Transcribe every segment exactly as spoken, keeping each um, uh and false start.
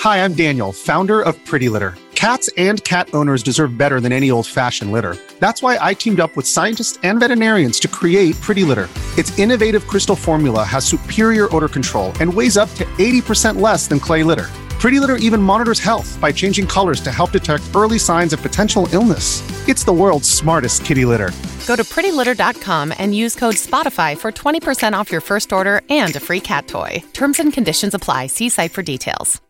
Hi, I'm Daniel, founder of Pretty Litter. Cats and cat owners deserve better than any old-fashioned litter. That's why I teamed up with scientists and veterinarians to create Pretty Litter. Its innovative crystal formula has superior odor control and weighs up to eighty percent less than clay litter. Pretty Litter even monitors health by changing colors to help detect early signs of potential illness. It's the world's smartest kitty litter. Go to pretty litter dot com and use code SPOTIFY for twenty percent off your first order and a free cat toy. Terms and conditions apply. See site for details.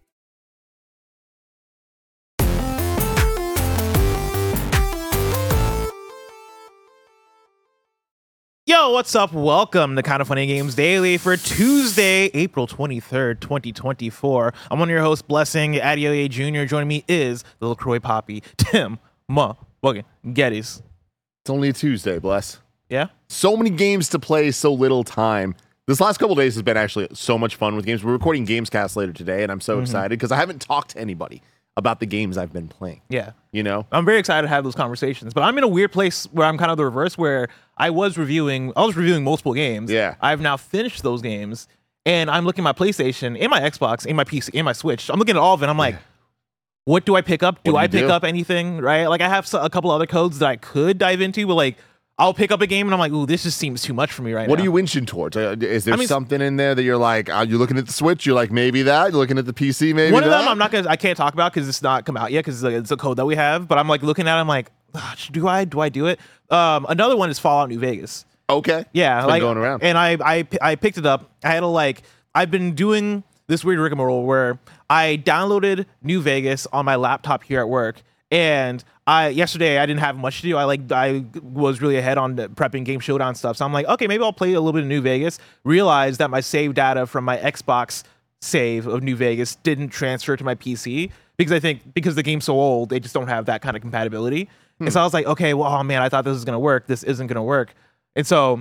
Yo, what's up? Welcome to Kind of Funny Games Daily for Tuesday, April twenty-third, twenty twenty-four. I'm one of your hosts, Blessing Adeoye Junior Joining me is Little Croy Poppy, Tim motherfucking Geddes. It's only a Tuesday, Bless. Yeah? So many games to play, so little time. This last couple of days has been actually so much fun with games. We're recording Gamescast later today, and I'm so mm-hmm. excited because I haven't talked to anybody about the games I've been playing. Yeah. You know? I'm very excited to have those conversations, but I'm in a weird place where I'm kind of the reverse, where I was reviewing, I was reviewing multiple games. Yeah. I've now finished those games, and I'm looking at my PlayStation, and my Xbox, and my P C, and my Switch. I'm looking at all of it, and I'm like, yeah. what do I pick up? Do, do I pick do? up anything, right? Like, I have a couple other codes that I could dive into, but like, I'll pick up a game and I'm like, ooh, this just seems too much for me right what now. What are you inching towards? Is there I mean, something in there that you're like, are you looking at the Switch? You're like, maybe that? You're looking at the P C, maybe One that? of them I'm not gonna, I can't talk about because it's not come out yet because it's, it's a code that we have. But I'm like looking at it, I'm like, do I do I do it? Um, another one is Fallout New Vegas. Okay. Yeah, it's been like going around. And I, I I picked it up. I had to like, I've been doing this weird rigmarole where I downloaded New Vegas on my laptop here at work. And I yesterday I didn't have much to do. I like I was really ahead on the prepping Game Showdown stuff. So I'm like, okay, maybe I'll play a little bit of New Vegas. Realized that my save data from my Xbox save of New Vegas didn't transfer to my P C because I think because the game's so old, they just don't have that kind of compatibility. Hmm. And so I was like, okay, well, oh man, I thought this was gonna work. This isn't gonna work. And so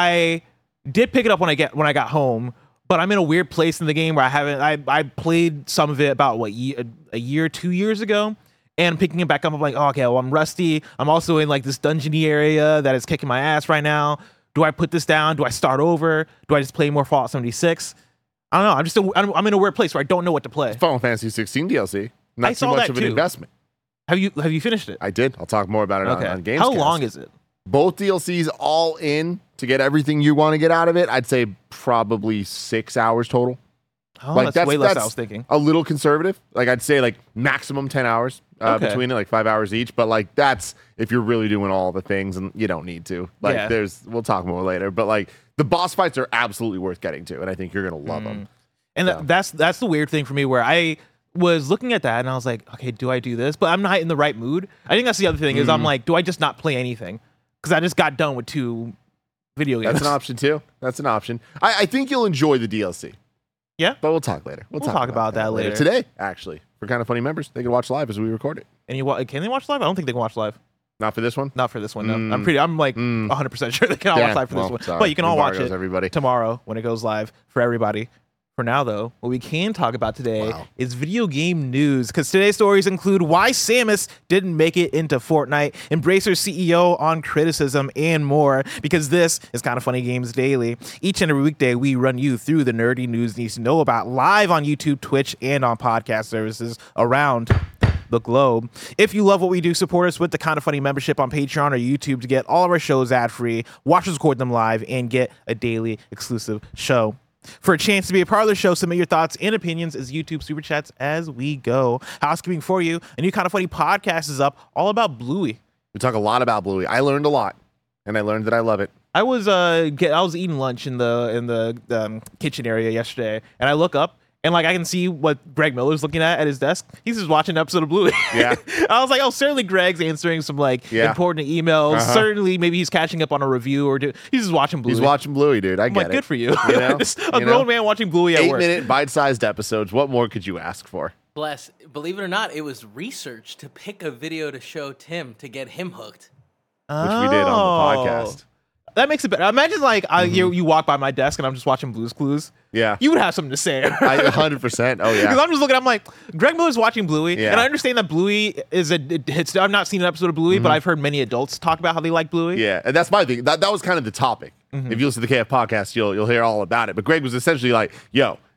I did pick it up when I get when I got home. But I'm in a weird place in the game where I haven't. I I played some of it about what a, a year, two years ago. And picking it back up, I'm like, oh, okay, well, I'm rusty. I'm also in like this dungeony area that is kicking my ass right now. Do I put this down? Do I start over? Do I just play more Fallout seventy-six? I don't know. I'm just a, I'm, I'm in a weird place where I don't know what to play. Final Fantasy sixteen D L C. Not I too saw much that of an too. investment. Have you have you finished it? I did. I'll talk more about it okay. on, on Gamescast. How long is it? Both D L Cs all in to get everything you want to get out of it. I'd say probably six hours total. Oh, like, that's, that's way less that's than I was thinking. A little conservative. Like I'd say like maximum ten hours uh, okay. between it, like five hours each. But like that's if you're really doing all the things and you don't need to. Like yeah. there's, we'll talk more later. But like the boss fights are absolutely worth getting to. And I think you're going to love mm. them. And so. th- that's that's the weird thing for me where I was looking at that and I was like, okay, do I do this? But I'm not in the right mood. I think that's the other thing mm. is I'm like, do I just not play anything? Because I just got done with two video games. That's an option too. That's an option. I, I think you'll enjoy the D L C. Yeah, but we'll talk later. We'll, we'll talk, talk about, about that later. later. Today, actually, for Kind of Funny members, they can watch live as we record it. And you wa- can they watch live? I don't think they can watch live. Not for this one. Not for this one. No, mm. I'm pretty. I'm like mm. one hundred percent sure they can all yeah, watch live for well, this one. Sorry. But you can all watch it everybody. tomorrow when it goes live for everybody. For now, though, what we can talk about today wow. is video game news, because today's stories include why Samus didn't make it into Fortnite, Embracer C E O on criticism, and more, because this is Kind of Funny Games Daily. Each and every weekday, we run you through the nerdy news you need to know about live on YouTube, Twitch, and on podcast services around the globe. If you love what we do, support us with the Kind of Funny membership on Patreon or YouTube to get all of our shows ad-free, watch us record them live, and get a daily exclusive show. For a chance to be a part of the show, submit your thoughts and opinions as YouTube super chats as we go. Housekeeping for you, a new Kind of Funny podcast is up, all about Bluey. We talk a lot about Bluey. I learned a lot, and I learned that I love it. I was uh, get, I was eating lunch in the in the um, kitchen area yesterday, and I look up, and like I can see what Greg Miller's looking at at his desk. He's just watching an episode of Bluey. Yeah. I was like, oh, certainly Greg's answering some like yeah. important emails. Uh-huh. Certainly, maybe he's catching up on a review or do. He's just watching Bluey. He's watching Bluey, dude. I I'm get like, it. Good for you. You know? Just a you grown know? man watching Bluey at Eight work. minute bite-sized episodes. What more could you ask for? Bless. Believe it or not, it was research to pick a video to show Tim to get him hooked. Which we did on the podcast. That makes it better. Imagine like I, mm-hmm. you you walk by my desk and I'm just watching Blue's Clues. Yeah, you would have something to say. I, one hundred percent. Oh yeah. Because I'm just looking. I'm like, Greg Miller's watching Bluey, yeah. and I understand that Bluey is a. It's, I've not seen an episode of Bluey, mm-hmm. but I've heard many adults talk about how they like Bluey. Yeah, and that's my thing. That that was kind of the topic. Mm-hmm. If you listen to the K F podcast, you'll you'll hear all about it. But Greg was essentially like, "Yo,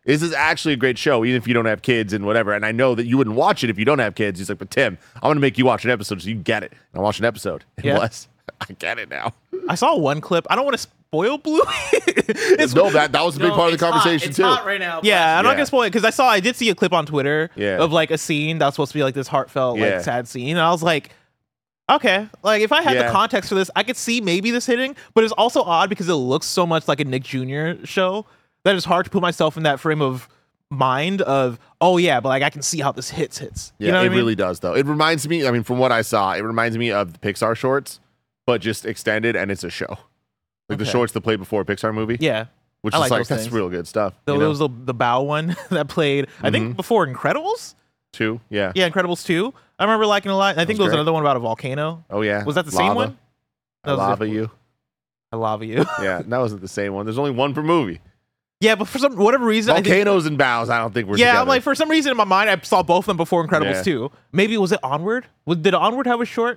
This is actually a great show, even if you don't have kids and whatever. And I know that you wouldn't watch it if you don't have kids. He's like, but Tim, I'm going to make you watch an episode so you get it. And I watched an episode. And Yeah. Bless, I get it now. I saw one clip. I don't want to spoil Bluey. It's- No, that, that was a big No, part of it's the hot. conversation, It's too. hot right now. Yeah, I'm not Yeah. gonna spoil it because I saw I did see a clip on Twitter Yeah. of like a scene that was supposed to be like this heartfelt, Yeah. like sad scene. And I was like, okay, like if I had Yeah. the context for this, I could see maybe this hitting, but it's also odd because it looks so much like a Nick Junior show that it's hard to put myself in that frame of mind of, oh yeah, but like I can see how this hits hits. Yeah, You know what it I mean? really does, though. It reminds me, I mean, from what I saw, it reminds me of the Pixar shorts, but just extended, and it's a show. Like the Okay. shorts that played before a Pixar movie. Yeah. Which I is like like, those that's things. real good stuff. There you know? was the, the Bow one that played, I think Mhm. before Incredibles. Two, yeah. Yeah, Incredibles two. I remember liking it a lot. I think was there was great. another one about a volcano. Oh, yeah. Was that the same Lava. one? I That was lava different. you. I love you. Yeah, that wasn't the same one. There's only one per movie. Yeah, but for some whatever reason, I think, Volcanoes and bows, I don't think we're yeah, together. I'm like for some reason in my mind, I saw both of them before Incredibles Yeah. two. Maybe was it Onward? Was, did Onward have a short?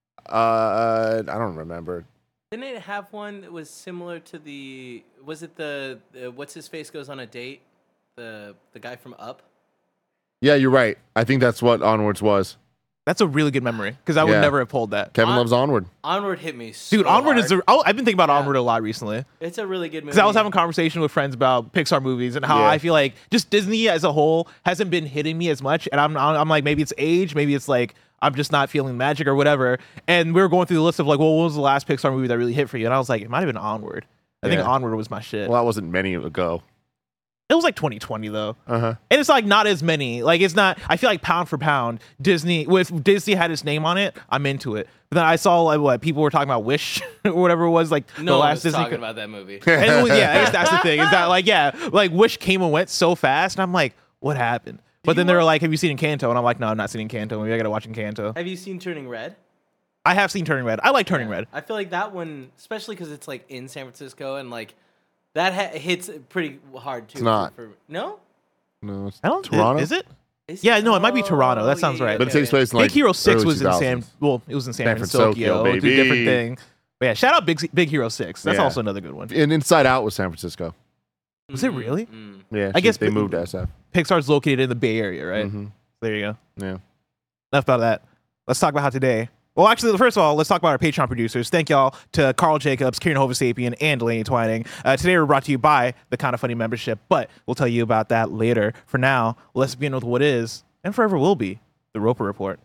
Uh, I don't remember. Didn't it have one that was similar to the? Was it the, the what's his face goes on a date? The the guy from Up. Yeah, you're right. I think that's what Onwards was. That's a really good memory because I would Yeah. never have pulled that. Kevin On- loves Onward. Onward hit me. So Dude, Onward is. hard. A, oh, I've been thinking about Yeah. Onward a lot recently It's a really good movie. because I was having a conversation with friends about Pixar movies and how Yeah. I feel like just Disney as a whole hasn't been hitting me as much, and I'm I'm like maybe it's age, maybe it's like I'm just not feeling magic or whatever. And we were going through the list of like, well, what was the last Pixar movie that really hit for you? And I was like, it might have been Onward. I think Yeah. Onward was my shit. Well, that wasn't many ago. It was like twenty twenty though. Uh huh. And it's like not as many. Like it's not. I feel like pound for pound, Disney. With Disney had its name on it, I'm into it. But then I saw like what people were talking about Wish or whatever it was like no the one last was Disney. talking co- about that movie. and it was- yeah, I guess that's the thing. Is that like yeah, like Wish came and went so fast, and I'm like, what happened? But you then they were watch- like, have you seen Encanto? And I'm like, no, I'm not seeing Encanto. Maybe I gotta watch Encanto. Have you seen Turning Red? I have seen Turning Red. I like Turning Red. I feel like that one, especially because it's like in San Francisco and like that ha- hits pretty hard too. It's not. For, for, no. No, it's I don't. Toronto. Is it? Is Yeah, no, it might be Toronto. That Oh, sounds yeah, right. But it okay, takes okay. place in Big like Hero Six early was in two San. thousands. Well, it was in San, San Francisco. Francisco, It's a different baby. thing. But yeah, shout out Big Big Hero Six. That's Yeah. also another good one. And Inside Out was San Francisco. Was it really? Mm. Yeah, I guess they b- moved to S F. Pixar's located in the Bay Area, right? Mhm. There you go. Yeah. Enough about that. Let's talk about how today. Well, actually, first of all, let's talk about our Patreon producers. Thank y'all to Carl Jacobs, Kieran Hovasapian, and Delaney Twining. Uh, today we're brought to you by the Kinda Funny membership, but we'll tell you about that later. For now, let's begin with what is, and forever will be, the Roper Report.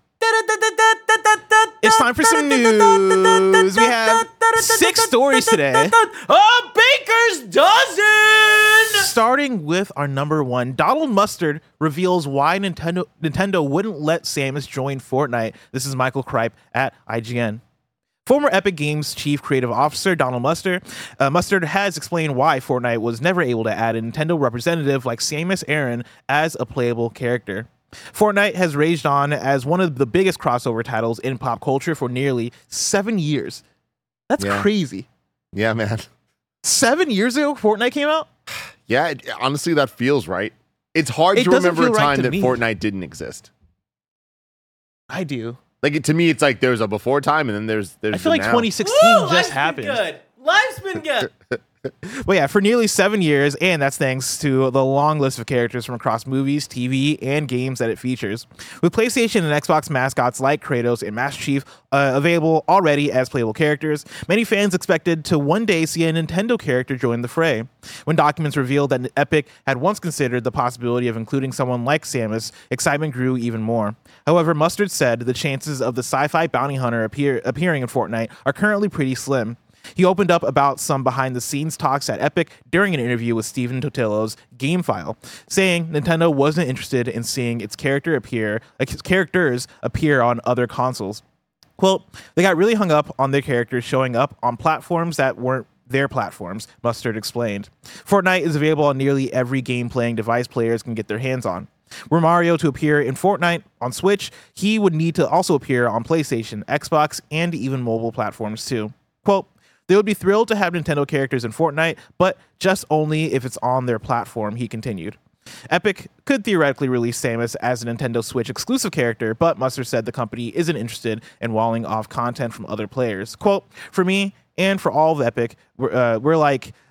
It's time for some news. We have six stories today. A baker's dozen. Starting with our number one, Donald Mustard reveals why Nintendo Nintendo wouldn't let Samus join Fortnite. This is Michael Kripe at I G N. Former Epic Games Chief Creative Officer Donald Mustard, uh, Mustard has explained why Fortnite was never able to add a Nintendo representative like Samus Aran as a playable character. Fortnite has raged on as one of the biggest crossover titles in pop culture for nearly seven years. That's Yeah. crazy. Yeah, man. Seven years ago, Fortnite came out? Yeah, it, honestly, that feels right. It's hard It to doesn't remember a feel right time to that me. Fortnite didn't exist. I do. Like it, to me, it's like there's a before time and then there's there's I feel the like now. twenty sixteen Woo, just life's been happened. good. Life's been good. Well, yeah, for nearly seven years, and that's thanks to the long list of characters from across movies, T V, and games that it features. With PlayStation and Xbox mascots like Kratos and Master Chief uh, available already as playable characters, many fans expected to one day see a Nintendo character join the fray. When documents revealed that Epic had once considered the possibility of including someone like Samus, excitement grew even more. However, Mustard said the chances of the sci-fi bounty hunter appear- appearing in Fortnite are currently pretty slim. He opened up about some behind-the-scenes talks at Epic during an interview with Stephen Totillo's GameFile, saying Nintendo wasn't interested in seeing its character appear, like its characters appear on other consoles. Quote, they got really hung up on their characters showing up on platforms that weren't their platforms, Mustard explained. Fortnite is available on nearly every game-playing device players can get their hands on. Were Mario to appear in Fortnite on Switch, he would need to also appear on PlayStation, Xbox, and even mobile platforms too. Quote, they would be thrilled to have Nintendo characters in Fortnite, but just only if it's on their platform, he continued. Epic could theoretically release Samus as a Nintendo Switch exclusive character, but Mustard said the company isn't interested in walling off content from other players. Quote, for me and for all of Epic, we're, uh, we're like,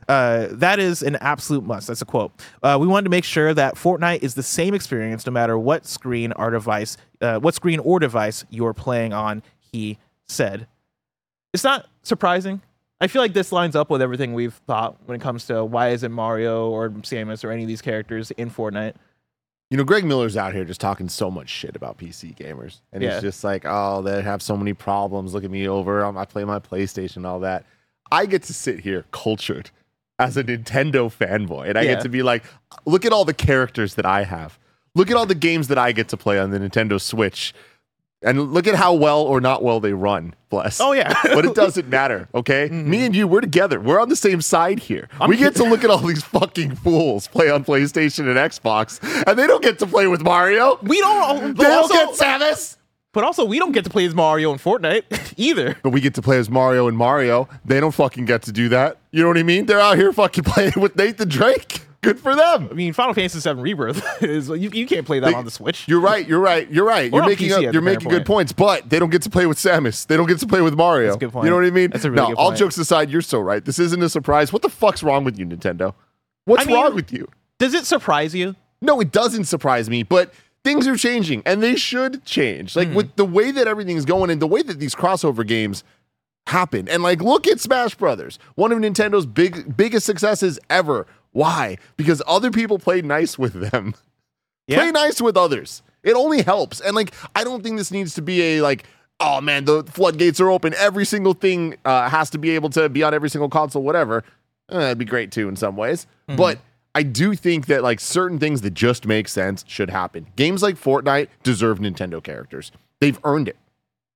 Uh, that is an absolute must. That's a quote. Uh, we wanted to make sure that Fortnite is the same experience no matter what screen or device, uh, what screen or device you're playing on, he said. It's not surprising. I feel like this lines up with everything we've thought when it comes to why isn't Mario or Samus or any of these characters in Fortnite. You know, Greg Miller's out here just talking so much shit about P C gamers. And Yeah. he's just like, oh, they have so many problems. Look at me over. I play my PlayStation, all that. I get to sit here cultured as a Nintendo fanboy. And I Yeah. get to be like, look at all the characters that I have. Look at all the games that I get to play on the Nintendo Switch. And look at how well or not well they run, bless. Oh, yeah. But it doesn't matter, okay? Mm-hmm. Me and you, we're together. We're on the same side here. I'm we get kid- to look at all these fucking fools play on PlayStation and Xbox, and they don't get to play with Mario. We don't. They But don't also, get Samus. but also, we don't get to play as Mario in Fortnite either. But we get to play as Mario and Mario. They don't fucking get to do that. You know what I mean? They're out here fucking playing with Nathan Drake. Good for them. I mean, Final Fantasy seven Rebirth is you, you can't play that They- on the Switch. You're right. You're right. You're right. Or You're on making P C up, at you're the making current good points, but they don't get to play with Samus. They don't get to play with Mario. That's a good point. You know what I mean? That's a really no, good all point. jokes aside, you're so right. This isn't a surprise. What the fuck's wrong with you, Nintendo? What's I mean- wrong with you? Does it surprise you? No, it doesn't surprise me, but things are changing and they should change. Like Hmm. with the way that everything's going and the way that these crossover games happen. And like look at Smash Brothers, one of Nintendo's big biggest successes ever. Why? Because other people play nice with them. Yeah. Play nice with others. It only helps. And like I don't think this needs to be a like, oh man, the floodgates are open. Every single thing uh, has to be able to be on every single console, whatever. Uh, that'd be great too in some ways. Mm-hmm. But I do think that like certain things that just make sense should happen. Games like Fortnite deserve Nintendo characters. They've earned it.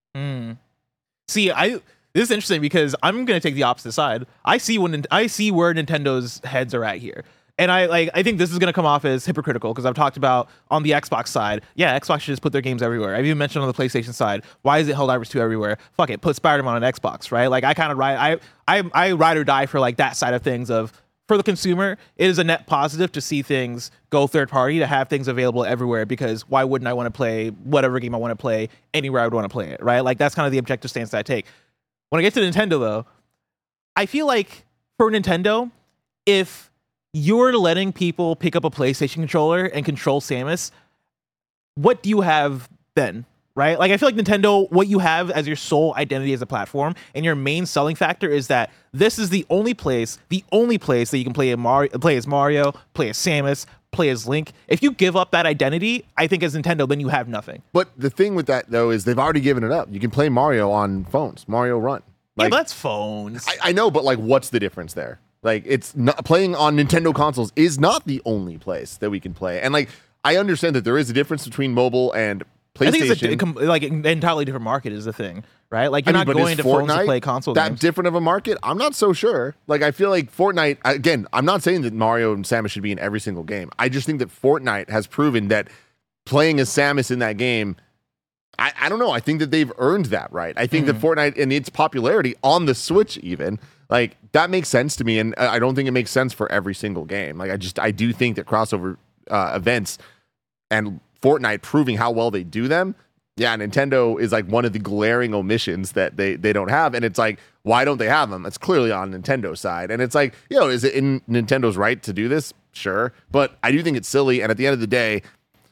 See, I this is interesting because I'm gonna take the opposite side. I see when I see where Nintendo's heads are at here, and I like I think this is gonna come off as hypocritical because I've talked about on the Xbox side. Yeah, Xbox should just put their games everywhere. I've even mentioned on the PlayStation side. Why is it Helldivers two everywhere? Fuck it, put Spider-Man on Xbox, right? Like I kind of ride I I I ride or die for like that side of things of. For the consumer, it is a net positive to see things go third party, to have things available everywhere, because why wouldn't I want to play whatever game I want to play anywhere I would want to play it, right? Like that's kind of the objective stance that I take. When I get to Nintendo though, I feel like for Nintendo, if you're letting people pick up a PlayStation controller and control Samus, what do you have then? Right? Like I feel like Nintendo, what you have as your sole identity as a platform and your main selling factor is that this is the only place, the only place that you can play a Mario, play as Mario, play as Samus, play as Link. If you give up that identity, I think as Nintendo, then you have nothing. But the thing with that though is they've already given it up. You can play Mario on phones, Mario Run. Yeah, Like, but that's phones. I, I know, but like, what's the difference there? Like, it's not playing on Nintendo consoles is not the only place that we can play. And like, I understand that there is a difference between mobile and PlayStation. I think it's a, com- like an entirely different market is the thing, right? Like you're I mean, not but going is to phones to Fortnite play console that games. different of a market? I'm not so sure. Like, I feel like Fortnite, again, I'm not saying that Mario and Samus should be in every single game. I just think that Fortnite has proven that playing as Samus in that game, I, I don't know. I think that they've earned that right. I think Mm-hmm. that Fortnite and its popularity on the Switch, even, like, that makes sense to me. And I don't think it makes sense for every single game. Like, I just, I do think that crossover uh, events and Fortnite proving how well they do them, yeah, Nintendo is like one of the glaring omissions that they they don't have. And it's like, why don't they have them? It's clearly on Nintendo's side. And it's like, you know, is it in Nintendo's right to do this? Sure. But I do think it's silly. And at the end of the day,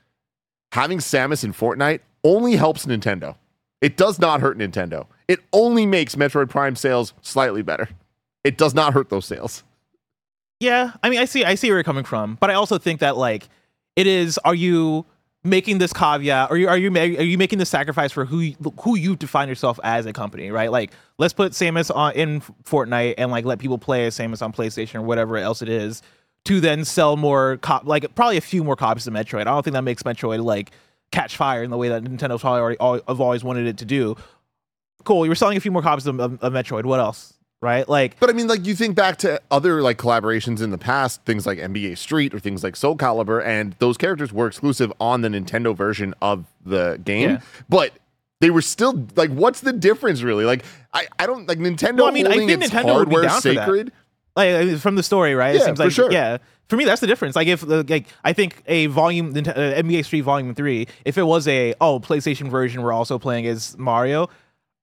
having Samus in Fortnite only helps Nintendo. It does not hurt Nintendo. It only makes Metroid Prime sales slightly better. It does not hurt those sales. Yeah, I mean, I see, I see where you're coming from, but I also think that like it is. Are you making this caveat? Are you are you ma- are you making the sacrifice for who you, who you define yourself as a company? Right? Like, let's put Samus on in Fortnite and like let people play as Samus on PlayStation or whatever else it is, to then sell more, cop- like probably a few more copies of Metroid. I don't think that makes Metroid like catch fire in the way that Nintendo's probably already al- have always wanted it to do. Cool, you were selling a few more copies of, of, of Metroid. What else? Right? Like, But I mean, like, you think back to other like collaborations in the past, things like N B A Street or things like Soul Calibur, and those characters were exclusive on the Nintendo version of the game. Yeah. But they were still like, what's the difference really? Like, I, I don't like Nintendo No, I mean, I holding think its Nintendo would be hardware down for that. sacred. like uh, from the story, right? It Yeah, seems for like sure. yeah. For me, that's the difference. Like if uh, like I think a volume uh, N B A Street Volume Three, if it was a oh PlayStation version, we're also playing as Mario.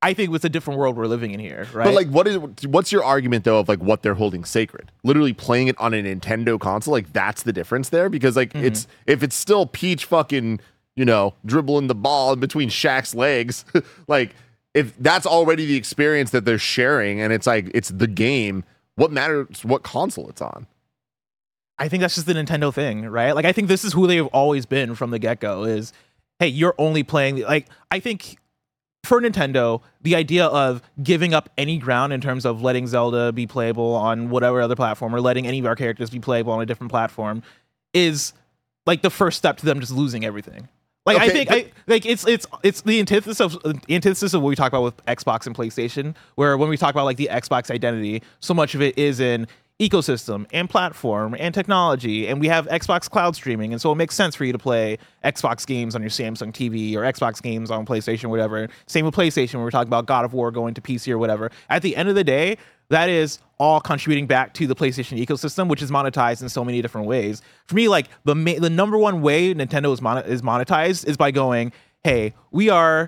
I think it's a different world we're living in here, right? But like, what is what's your argument though of like what they're holding sacred? Literally playing it on a Nintendo console, like that's the difference there, because like mm-hmm. it's if it's still Peach fucking, you know, dribbling the ball in between Shaq's legs, like if that's already the experience that they're sharing, and it's like it's the game. What matters? What console it's on? I think that's just the Nintendo thing, right? Like I think this is who they've always been from the get-go. Is hey, you're only playing like I think. For Nintendo, the idea of giving up any ground in terms of letting Zelda be playable on whatever other platform or letting any of our characters be playable on a different platform is like the first step to them just losing everything. Like okay, I think, but- I, like it's it's it's the antithesis of the antithesis of what we talk about with Xbox and PlayStation, where when we talk about like the Xbox identity, so much of it is in ecosystem and platform and technology, and we have Xbox cloud streaming, and so it makes sense for you to play Xbox games on your Samsung T V or Xbox games on PlayStation, whatever. Same with PlayStation when we're talking about God of War going to P C or whatever. At the end of the day, that is all contributing back to the PlayStation ecosystem, which is monetized in so many different ways. For me, like the ma- the number one way Nintendo is, mon- is monetized is by going, hey, we are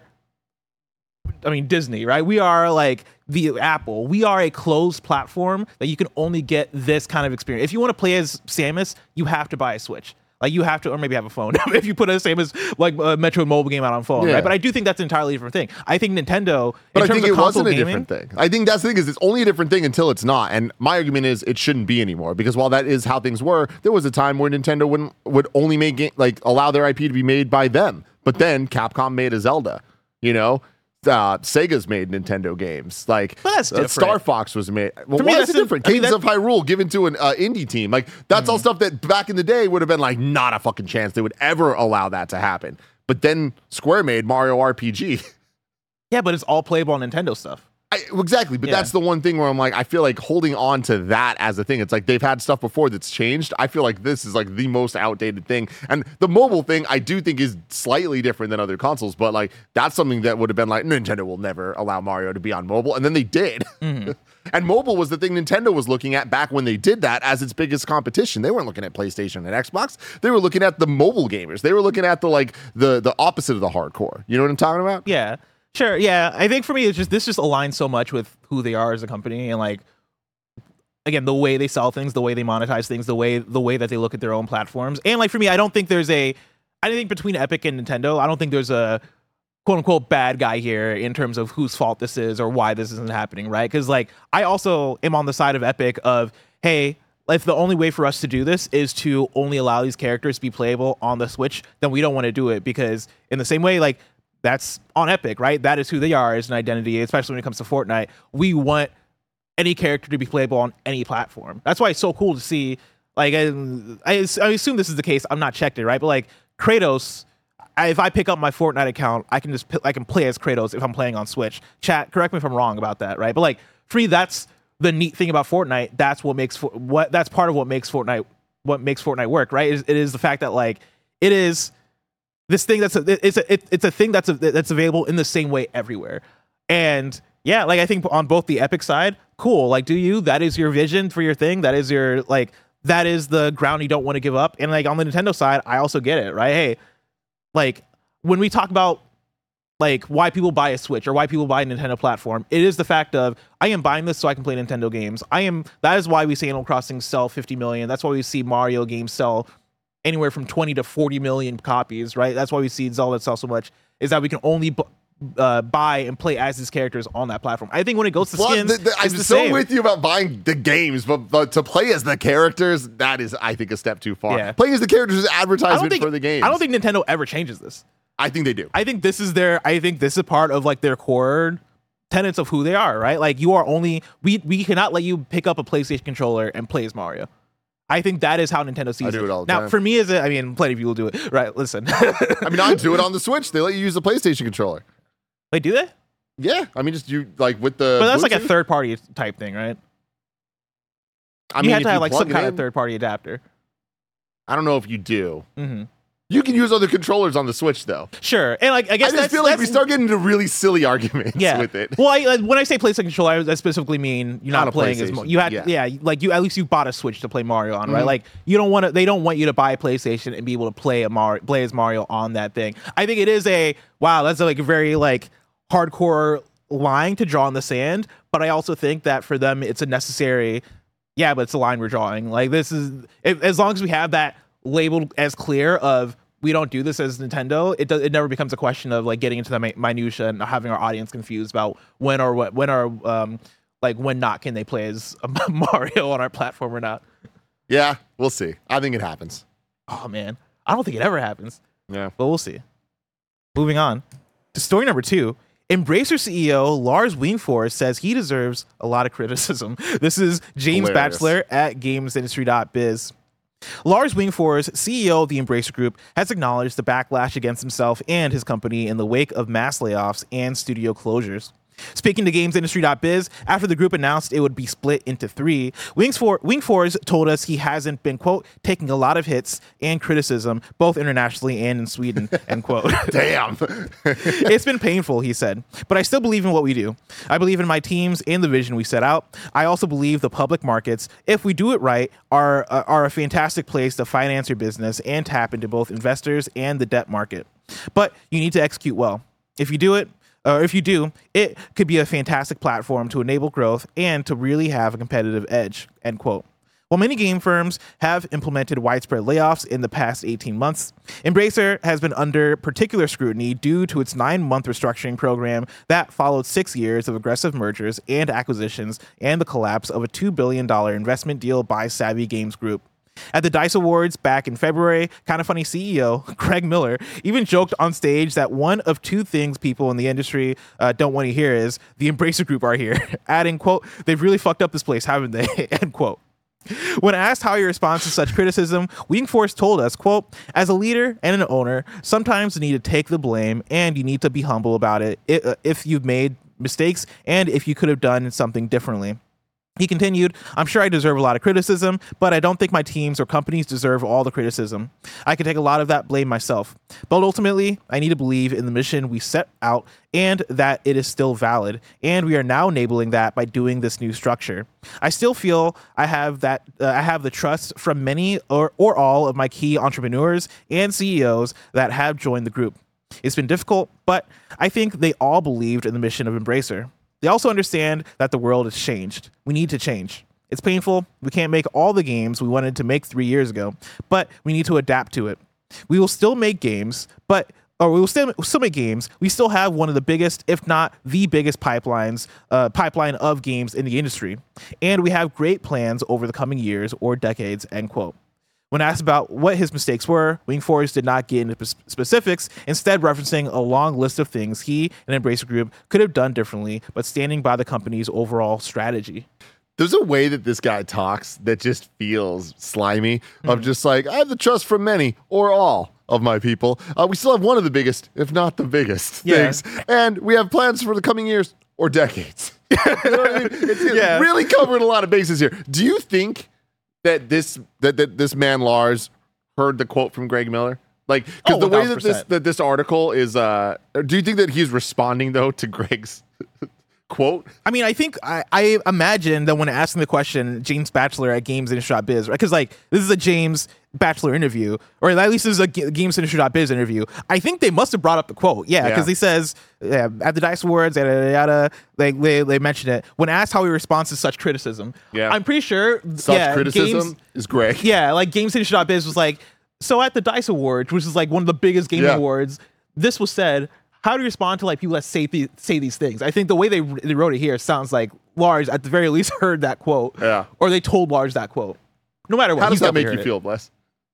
I mean, Disney, right? We are like the Apple. We are a closed platform that you can only get this kind of experience. If you want to play as Samus, you have to buy a Switch. Like you have to, or maybe have a phone. If you put a Samus like a Metroid mobile game out on phone, yeah. right? But I do think that's an entirely different thing. I think Nintendo, but in I terms think of it wasn't a gaming, different thing. I think that's the thing is it's only a different thing until it's not. And my argument is it shouldn't be anymore because while that is how things were, there was a time where Nintendo wouldn't would only make game, like allow their I P to be made by them. But then Capcom made a Zelda, you know. Uh, Sega's made Nintendo games. Like but that's uh, Star Fox was made. Well, For why me, is it different? I mean, Cadence of Hyrule given to an uh, indie team. Like that's mm-hmm. all stuff that back in the day would have been like not a fucking chance they would ever allow that to happen. But then Square made Mario R P G. Yeah, but it's all playable on Nintendo stuff. I, exactly, but yeah. that's the one thing where I'm like, I feel like holding on to that as a thing. It's like they've had stuff before that's changed. I feel like this is like the most outdated thing. And the mobile thing, I do think is slightly different than other consoles, but like that's something that would have been like, Nintendo will never allow Mario to be on mobile. And then they did. Mm-hmm. And mobile was the thing Nintendo was looking at back when they did that as its biggest competition. They weren't looking at PlayStation and Xbox. They were looking at the mobile gamers. They were looking at the like the the opposite of the hardcore. You know what I'm talking about? Yeah. Sure, yeah. I think for me, it's just this just aligns so much with who they are as a company, and like, again, the way they sell things, the way they monetize things, the way the way that they look at their own platforms, and like for me, I don't think there's a, I think between Epic and Nintendo, I don't think there's a quote unquote bad guy here in terms of whose fault this is or why this isn't happening, right? Because like I also am on the side of Epic of hey, if the only way for us to do this is to only allow these characters to be playable on the Switch, then we don't want to do it because in the same way, like. That's on Epic, right? That is who they are as an identity, especially when it comes to Fortnite. We want any character to be playable on any platform. That's why it's so cool to see, like, I, I, I assume this is the case. I'm not checked it, right? But like Kratos, I, if I pick up my Fortnite account, I can just, I can play as Kratos if I'm playing on Switch. Chat, correct me if I'm wrong about that, right? But like, for me, that's the neat thing about Fortnite. That's what makes, what that's part of what makes Fortnite, what makes Fortnite work, right? It is, it is the fact that like, it is, this thing that's a, it's a it, it's a thing that's a, that's available in the same way everywhere, and yeah, like I think on both the Epic side, cool. Like, do you? That is your vision for your thing. That is your like that is the ground you don't want to give up. And like on the Nintendo side, I also get it, right? Hey, like when we talk about like why people buy a Switch or why people buy a Nintendo platform, it is the fact of I am buying this so I can play Nintendo games. I am that is why we see Animal Crossing sell fifty million. That's why we see Mario games sell anywhere from twenty to forty million copies, right? That's why we see Zelda sell so much, is that we can only bu- uh, buy and play as these characters on that platform. I think when it goes to skins, well, the, the, I'm the so same. with you about buying the games, but, but to play as the characters, that is, I think, a step too far. Yeah. Playing as the characters is advertisement think, for the games. I don't think Nintendo ever changes this. I think they do. I think this is their, I think this is part of like their core tenets of who they are, right? Like you are only, we, we cannot let you pick up a PlayStation controller and play as Mario. I think that is how Nintendo sees I do it all the now, time. for me, as a, I mean, plenty of people do it, right? Listen. I mean, I do it on the Switch. They let you use the PlayStation controller. Wait, do they? Yeah. I mean, just you, like, with the But that's like a Bluetooth? third-party type thing, right? I you mean, have if to have you like plug some it kind in, of third-party adapter. I don't know if you do. Mm-hmm. You can use other controllers on the Switch, though. Sure, and like I guess I just that's, feel like that's, we start getting into really silly arguments yeah. with it. Well, I, like, when I say PlayStation controller, I specifically mean you're not, Not a playing as PlayStation, Mo- you had, yeah. yeah, like you at least you bought a Switch to play Mario on, right? Mhm. Like you don't want to, they don't want you to buy a PlayStation and be able to play a Mario, play as Mario on that thing. I think it is a wow, that's like a very like hardcore line to draw in the sand, but I also think that for them it's a necessary. Yeah, but it's a line we're drawing. Like this is if, as long as we have that labeled as clear of we don't do this as Nintendo, it does. It never becomes a question of like getting into the minutia and having our audience confused about when or what when or um like when not can they play as Mario on our platform or not. Yeah, we'll see. I think it happens. Oh man, I don't think it ever happens. Yeah, but we'll see. Moving on to story number two. Embracer C E O Lars Wingefors says he deserves a lot of criticism. This is James Hilarious. Batchelor at gamesindustry dot biz. Lars Wingefors, C E O of the Embracer Group, has acknowledged the backlash against himself and his company in the wake of mass layoffs and studio closures. Speaking to gamesindustry dot biz, after the group announced it would be split into three, Wingefors, Wingefors told us he hasn't been, quote, taking a lot of hits and criticism, both internationally and in Sweden, end quote. Damn. It's been painful, he said, but I still believe in what we do. I believe in my teams and the vision we set out. I also believe the public markets, if we do it right, are, uh, are a fantastic place to finance your business and tap into both investors and the debt market. But you need to execute well. If you do it, or if you do, it could be a fantastic platform to enable growth and to really have a competitive edge, end quote. While many game firms have implemented widespread layoffs in the past eighteen months, Embracer has been under particular scrutiny due to its nine-month restructuring program that followed six years of aggressive mergers and acquisitions and the collapse of a two billion dollars investment deal by Savvy Games Group. At the DICE Awards back in February, Kinda Funny C E O Greg Miller even joked on stage that one of two things people in the industry uh, don't want to hear is the Embracer Group are here, adding, quote, they've really fucked up this place, haven't they, end quote. When asked how he responds to such criticism, Wingefors told us, quote, as a leader and an owner, sometimes you need to take the blame and you need to be humble about it if you've made mistakes and if you could have done something differently. He continued, I'm sure I deserve a lot of criticism, but I don't think my teams or companies deserve all the criticism. I could take a lot of that blame myself. But ultimately, I need to believe in the mission we set out and that it is still valid. And we are now enabling that by doing this new structure. I still feel I have that uh, I have the trust from many or, or all of my key entrepreneurs and C E Os that have joined the group. It's been difficult, but I think they all believed in the mission of Embracer. They also understand that the world has changed. We need to change. It's painful. We can't make all the games we wanted to make three years ago, but we need to adapt to it. We will still make games, but or we will still, still make games. We still have one of the biggest, if not the biggest pipelines, uh, pipeline of games in the industry. And we have great plans over the coming years or decades, end quote. When asked about what his mistakes were, Wingefors did not get into specifics, instead referencing a long list of things he and Embracer Group could have done differently, but standing by the company's overall strategy. There's a way that this guy talks that just feels slimy, mm. of just like, I have the trust from many or all of my people. Uh, we still have one of the biggest, if not the biggest, yeah. things. And we have plans for the coming years or decades. You know what I mean? It's yeah. really covering a lot of bases here. Do you think that this that, that this man Lars heard the quote from Greg Miller? Like, because oh, the way that this that this article is, uh, do you think that he's responding though to Greg's quote? I mean, I think I, I imagine that when asking the question, James Batchelor at gamesindustry dot biz, right? Because like this is a James Batchelor interview, or at least this is a gamesindustry dot biz interview. I think they must have brought up the quote, yeah, because yeah. he says yeah, at the DICE Awards, yada yada yada. They, they they mentioned it when asked how he responds to such criticism. Yeah, I'm pretty sure such yeah, criticism games, is Greg. Yeah, like gamesindustry dot biz was like, so at the DICE Awards, which is like one of the biggest gaming yeah. awards, this was said. How do you respond to like people that say th- say these things? I think the way they they wrote it here sounds like Lars at the very least heard that quote, yeah, or they told Lars that quote. No matter what, how does that make you it. feel, Bless?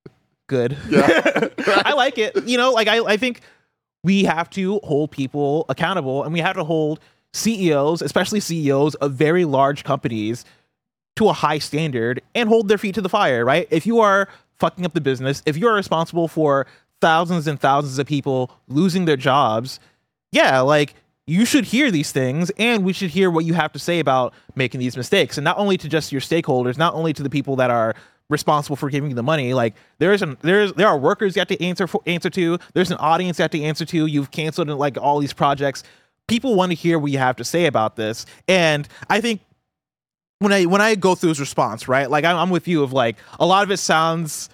Good. Yeah, I like it. You know, like I I think we have to hold people accountable, and we have to hold C E Os, especially C E Os of very large companies, to a high standard and hold their feet to the fire. Right? If you are fucking up the business, if you are responsible for thousands and thousands of people losing their jobs, yeah, like you should hear these things, and we should hear what you have to say about making these mistakes, and not only to just your stakeholders, not only to the people that are responsible for giving you the money. Like there's an there's there are workers you have to answer for, answer to. There's an audience you have to answer to. You've canceled like all these projects. People want to hear what you have to say about this, and I think when I when I go through his response, right, like I'm, I'm with you of like a lot of it sounds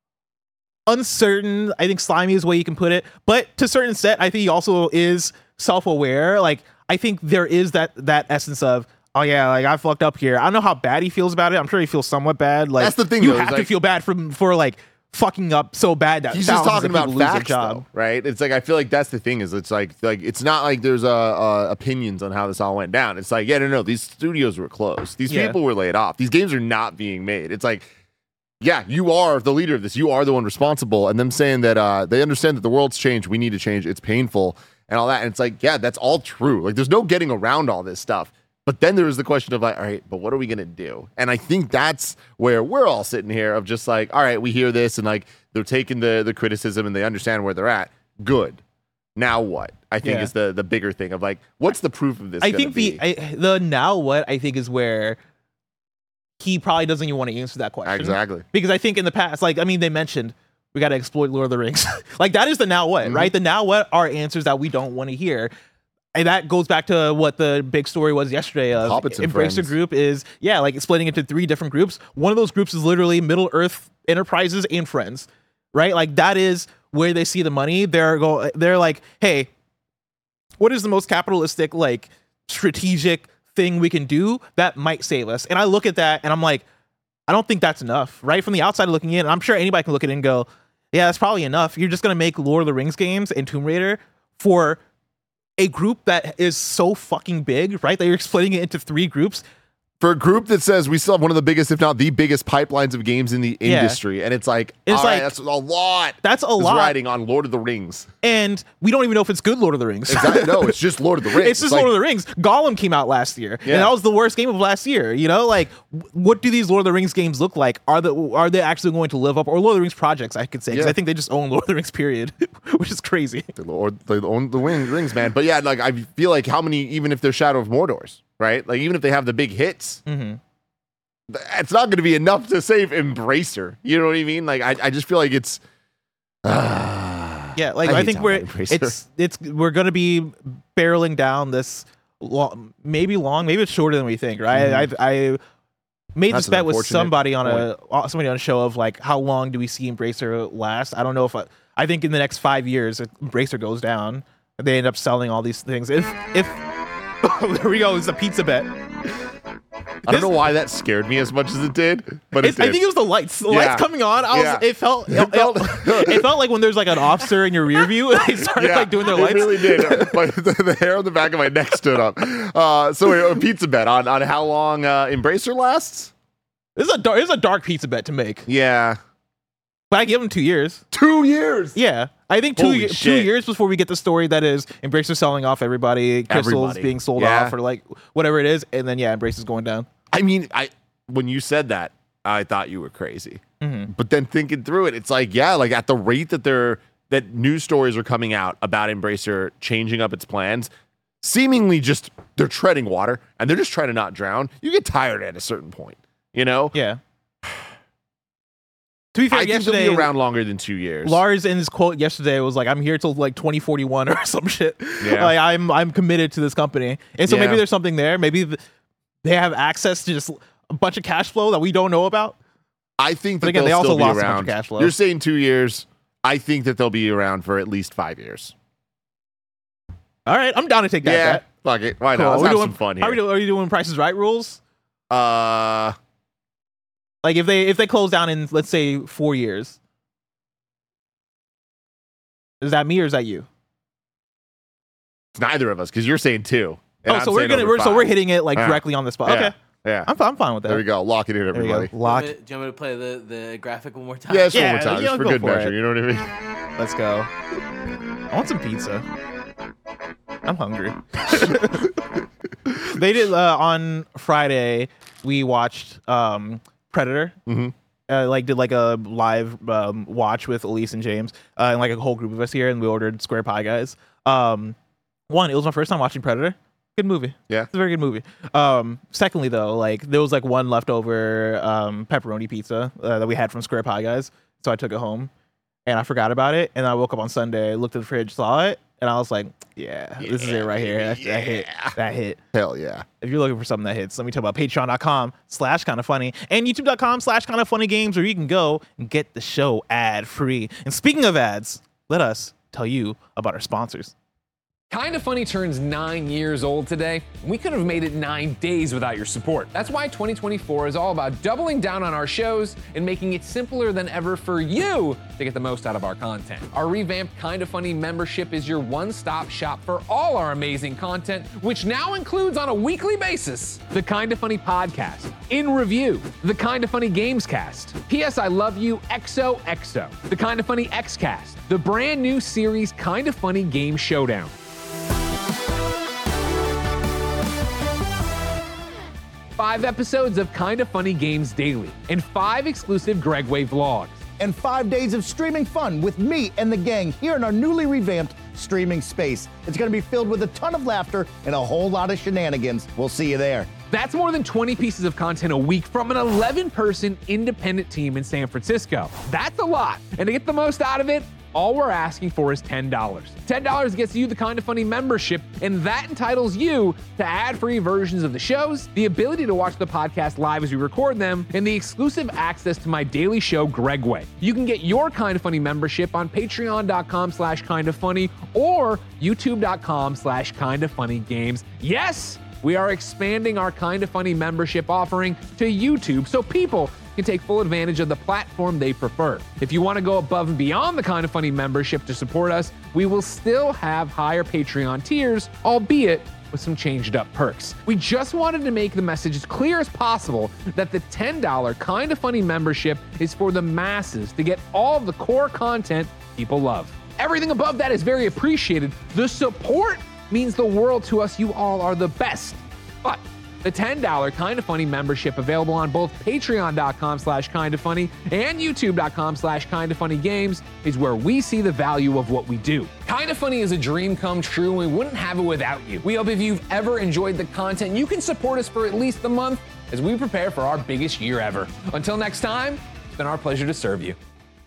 uncertain. I think slimy is the way you can put it, but to a certain extent, I think he also is self-aware. Like I think there is that that essence of, oh yeah, like I fucked up here. I don't know how bad he feels about it. I'm sure he feels somewhat bad. Like That's the thing, you though, is have to like- feel bad for for like fucking up so bad that He's just thousands talking of about people lose their facts, job. though, right? It's like I feel like that's the thing is it's like like it's not like there's uh, uh opinions on how this all went down. It's like yeah, no, no, these studios were closed. These Yeah. people were laid off. These games are not being made. It's like yeah, you are the leader of this. You are the one responsible. And them saying that uh, they understand that the world's changed. We need to change. It's painful and all that. And it's like yeah, that's all true. Like there's no getting around all this stuff. But then there was the question of like, all right, but what are we gonna do? And I think that's where we're all sitting here of just like, all right, we hear this and like they're taking the the criticism and they understand where they're at. Good. Now what? I think Yeah. is the the bigger thing of like, what's the proof of this? I gonna think be? the I, the now what I think is where he probably doesn't even want to answer that question. Exactly. Because I think in the past, like I mean, they mentioned we got to exploit Lord of the Rings. Like that is the now what, Mhm. right? The now what are answers that we don't want to hear. And that goes back to what the big story was yesterday of Hobbits and Embracer Friends. Group is, yeah, like splitting into three different groups. One of those groups is literally Middle Earth Enterprises and Friends, right? Like that is where they see the money. They're go, they're like, hey, what is the most capitalistic, like strategic thing we can do that might save us? And I look at that and I'm like, I don't think that's enough, right? From the outside looking in, I'm sure anybody can look at it and go, yeah, that's probably enough. You're just gonna make Lord of the Rings games and Tomb Raider for a group that is so fucking big, right? That you're splitting it into three groups. For a group that says we still have one of the biggest, if not the biggest, pipelines of games in the Yeah. industry, and it's like, It's all right, like- that's a lot. That's a is lot. riding on Lord of the Rings. And we don't even know if it's good Lord of the Rings. Exactly. No, it's just Lord of the Rings. It's just like, Lord of the Rings. Gollum came out last year, Yeah. and that was the worst game of last year. You know, like w- what do these Lord of the Rings games look like? Are the are they actually going to live up? Or Lord of the Rings projects, I could say, because Yeah. I think they just own Lord of the Rings. Period, which is crazy. the Lord, they own the wing, rings, man. But yeah, like I feel like how many, even if they're Shadow of Mordor's, right? Like even if they have the big hits, Mm-hmm. th- it's not going to be enough to save Embracer. You know what I mean? Like I, I just feel like it's. Uh, Yeah, like I I, hate think talking we're about Embracer. it's it's we're gonna be barreling down this long, maybe long, maybe it's shorter than we think, right? I I made That's this an bet with unfortunate somebody on a uh, somebody on a show of like how long do we see Embracer last? I don't know if I, I think in the next five years if Embracer goes down, they end up selling all these things. If if there we go, it's a pizza bet. I don't know why that scared me as much as it did, but it It's, I did. think it was the lights. The Yeah. lights coming on. I was. Yeah. It felt. It, felt- it, it felt like when there's like an officer in your rear view and they started Yeah, like doing their it lights. really did. Like, the, the hair on the back of my neck stood up. Uh, so wait, a pizza bet on, on how long uh, Embracer lasts? This is a dark. This is a dark pizza bet to make. Yeah, But I give them two years. two years. Yeah, I think two Holy ye- two shit. years before we get the story that is Embracer selling off everybody, crystals Everybody. being sold Yeah. off or like whatever it is, and then yeah, Embracer's going down. I mean, I when you said that, I thought you were crazy. Mm-hmm. But then thinking through it, it's like, yeah, like at the rate that they're that news stories are coming out about Embracer changing up its plans, seemingly just they're treading water and they're just trying to not drown. You get tired at a certain point, you know. Yeah. To be fair, I think yesterday they'll be around longer than two years. Lars in his quote yesterday was like, "I'm here till like twenty forty-one or some shit. Yeah. Like I'm I'm committed to this company." And so Yeah. maybe there's something there. Maybe th- they have access to just a bunch of cash flow that we don't know about. I think But that again, they'll they also still be lost a bunch of around. cash flow. You're saying two years. I think that they'll be around for at least five years. All right, I'm down to take that yeah, bet. fuck it. Why Cool. not? Are Let's we have doing- some fun Are, we here. do, are you doing Prices Right rules? Uh, Like if they if they close down in let's say four years, is that me or is that you? it's neither of us because you're saying two. and Oh, I'm so we're saying gonna over we're, so we're five. hitting it like Yeah. directly on the spot. Yeah. Okay, Yeah, I'm fi- I'm fine with that. there we go. Lock it in, There we go. everybody. Lock. Do you want me to play the, the graphic one more time? Yeah, just Yeah, one more time, yeah, just for go good for measure. it. You know what I mean? Let's go. I want some pizza. I'm hungry. They did uh, on Friday. We watched um, Predator. Mhm. Uh, like did like a live um, watch with Elise and James uh, and like a whole group of us here, and we ordered Square Pie Guys. Um, one, it was my first time watching Predator. Good movie. Yeah. It's a very good movie. Um, secondly, though, like there was like one leftover um, pepperoni pizza uh, that we had from Square Pie Guys, so I took it home, and I forgot about it. And I woke up on Sunday, looked at the fridge, saw it, and I was like, "Yeah, this is it right here. That, that hit. That hit." Hell yeah. If you're looking for something that hits, let me talk about patreon.com slash kind of funny and youtube.com slash kind of funny games, where you can go and get the show ad free. And speaking of ads, let us tell you about our sponsors. Kinda Funny turns nine years old today. We could have made it nine days without your support. That's why twenty twenty-four is all about doubling down on our shows and making it simpler than ever for you to get the most out of our content. Our revamped Kinda Funny membership is your one-stop shop for all our amazing content, which now includes on a weekly basis the Kinda Funny podcast, In Review, the Kinda Funny Games Cast, P S I Love You X O X O, the Kinda Funny X-Cast, the brand new series Kinda Funny Game Showdown. Five episodes of Kinda Funny Games Daily, and five exclusive Gregway vlogs. And five days of streaming fun with me and the gang here in our newly revamped streaming space. It's going to be filled with a ton of laughter and a whole lot of shenanigans. We'll see you there. That's more than twenty pieces of content a week from an eleven-person independent team in San Francisco. That's a lot, and to get the most out of it, all we're asking for is ten dollars. ten dollars gets you the Kinda Funny membership, and that entitles you to ad-free versions of the shows, the ability to watch the podcast live as we record them, and the exclusive access to my daily show, Gregway. You can get your Kinda Funny membership on patreon.com slash kinda funny or youtube.com slash kinda funny games. Yes, we are expanding our Kinda Funny membership offering to YouTube so people can take full advantage of the platform they prefer. If you want to go above and beyond the Kinda Funny membership to support us, we will still have higher Patreon tiers, albeit with some changed up perks. We just wanted to make the message as clear as possible that the ten dollars Kinda Funny membership is for the masses to get all of the core content people love. Everything above that is very appreciated. The support means the world to us. You all are the best. But the ten dollars Kinda Funny membership available on both patreon.com slash kinda funny and youtube.com slash kinda funny games is where we see the value of what we do. Kinda Funny is a dream come true, and we wouldn't have it without you. We hope if you've ever enjoyed the content, you can support us for at least a month as we prepare for our biggest year ever. Until next time, it's been our pleasure to serve you.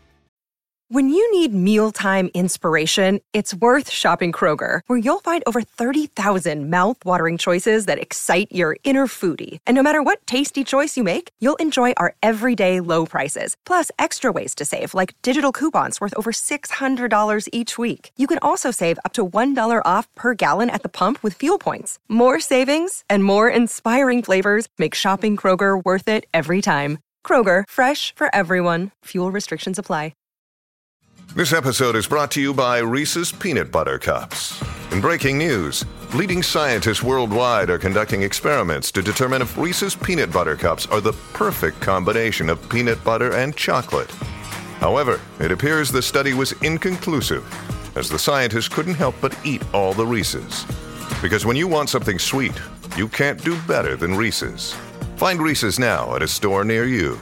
When you need mealtime inspiration, it's worth shopping Kroger, where you'll find over thirty thousand mouth-watering choices that excite your inner foodie. And no matter what tasty choice you make, you'll enjoy our everyday low prices, plus extra ways to save, like digital coupons worth over six hundred dollars each week. You can also save up to one dollar off per gallon at the pump with fuel points. More savings and more inspiring flavors make shopping Kroger worth it every time. Kroger, fresh for everyone. Fuel restrictions apply. This episode is brought to you by Reese's Peanut Butter Cups. In breaking news, leading scientists worldwide are conducting experiments to determine if Reese's Peanut Butter Cups are the perfect combination of peanut butter and chocolate. However, it appears the study was inconclusive, as the scientists couldn't help but eat all the Reese's. Because when you want something sweet, you can't do better than Reese's. Find Reese's now at a store near you.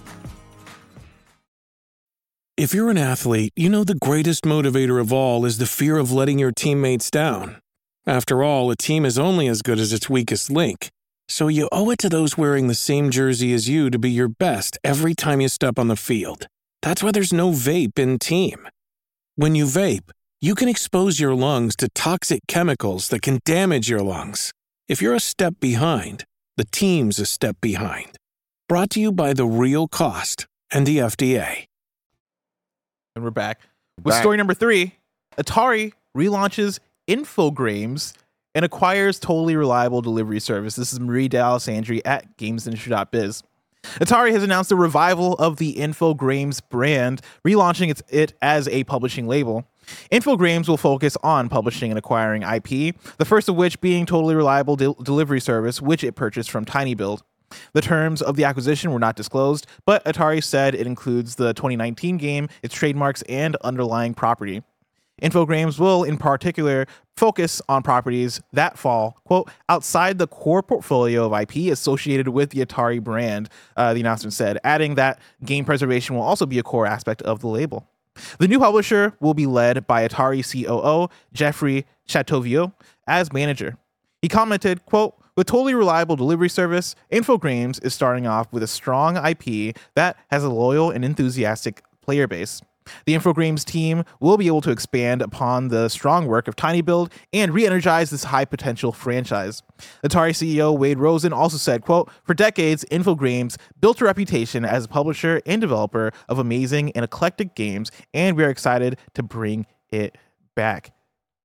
If you're an athlete, you know the greatest motivator of all is the fear of letting your teammates down. After all, a team is only as good as its weakest link. So you owe it to those wearing the same jersey as you to be your best every time you step on the field. That's why there's no vape in team. When you vape, you can expose your lungs to toxic chemicals that can damage your lungs. If you're a step behind, the team's a step behind. Brought to you by The Real Cost and the F D A. And we're back with Back. story number three. Atari relaunches Infogrames and acquires totally reliable delivery service. This is Marie D'Alessandri at gamesindustry dot biz. Atari has announced a revival of the Infogrames brand, relaunching its, it as a publishing label. Infogrames will focus on publishing and acquiring I P, the first of which being totally reliable de- delivery service, which it purchased from TinyBuild. The terms of the acquisition were not disclosed, but Atari said it includes the twenty nineteen game, its trademarks, and underlying property. Infogrames will, in particular, focus on properties that fall, quote, outside the core portfolio of I P associated with the Atari brand, uh, the announcement said, adding that game preservation will also be a core aspect of the label. The new publisher will be led by Atari C O O Jeffrey Chateauvieux as manager. He commented, quote, with totally reliable delivery service, Infogrames is starting off with a strong I P that has a loyal and enthusiastic player base. The Infogrames team will be able to expand upon the strong work of TinyBuild and re-energize this high-potential franchise. Atari C E O Wade Rosen also said, quote, for decades, Infogrames built a reputation as a publisher and developer of amazing and eclectic games, and we're excited to bring it back.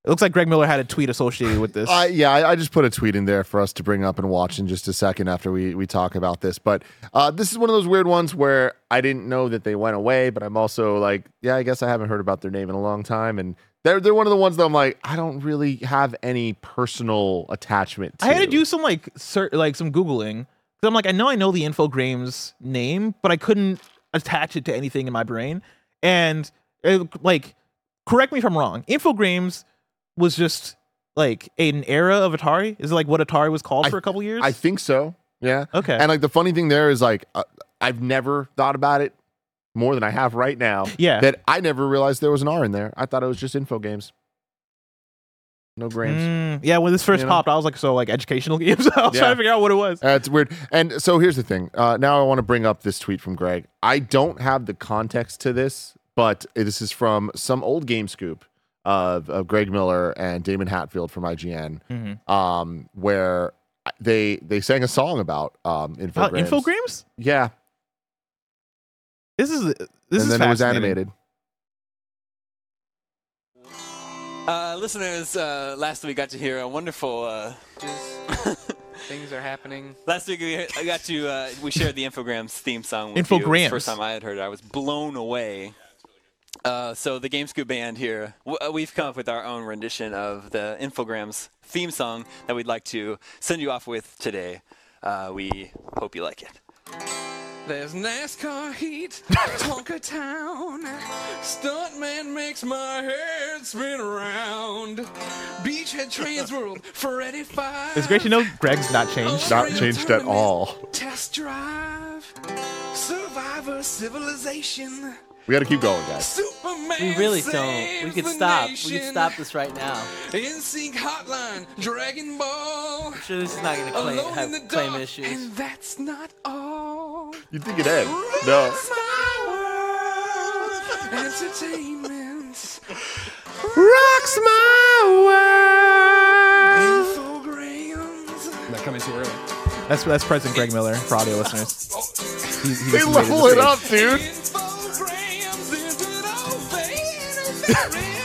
It looks like Greg Miller had a tweet associated with this. Uh, yeah, I, I just put a tweet in there for us to bring up and watch in just a second after we, we talk about this. But uh, this is one of those weird ones where I didn't know that they went away, but I'm also like, yeah, I guess I haven't heard about their name in a long time. And they're they're one of the ones that I'm like, I don't really have any personal attachment to. I had to do some like cert, like some Googling. Because I'm like, I know I know the Infogrames name, but I couldn't attach it to anything in my brain. And it, like, correct me if I'm wrong. Infogrames was just like an era of Atari. Is it like what Atari was called I, for a couple years? I think so. Yeah. Okay. And like the funny thing there is like uh, I've never thought about it more than I have right now. Yeah. That I never realized there was an R in there. I thought it was just Infogames. No Grams. Mm, yeah, when this first You know? popped, I was like, so like educational games. I was Yeah. trying to figure out what it was. That's weird. And so here's the thing. Uh, now I want to bring up this tweet from Greg. I don't have the context to this, but this is from some old Game Scoop of, of Greg Miller and Damon Hatfield from I G N, Mm-hmm. um, where they they sang a song about um, Infogrames. About Infogrames? Yeah. This is this and is then it was fascinating. animated. Uh, listeners, uh, last week got to hear a wonderful. Uh, Things are happening. last week we, I got to. Uh, we shared the Infogrames theme song with you. It was Infogrames. the first time I had heard it, I was blown away. Uh, so the Game Scoop band here, w- uh, we've come up with our own rendition of the Infogrames theme song that we'd like to send you off with today. Uh, we hope you like it. There's NASCAR heat, Tonka Town. Stuntman makes my head spin around. Beachhead Trans World, Freddy Five. It's great to know Greg's not changed. Not changed at all. Test Drive, Survivor Civilization. We got to keep going, guys. Superman We really don't. We saves could the stop. We nation. could stop this right now. N Sync Hotline, Dragon Ball. I'm sure this is not going to claim, Alone in the have claim dark, issues. and that's not all. You think it ends? No. Rocks my world. Entertainment. Rocks my world. Infograms. That coming too early. That's that's President Greg Miller for audio listeners. He, he They just made level the it stage. up, dude. Infograms into the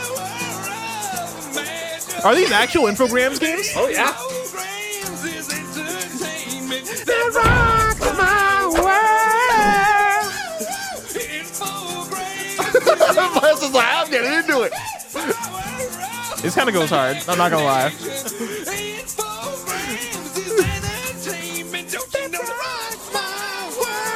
veins. Are these actual Infogrames games? Oh yeah. Infograms is entertainment. That rocks my world. Infograms. Plus, it's like, I'm getting into it. This kind of goes hard. I'm not gonna lie. Infograms is entertainment. Don't you know rocks my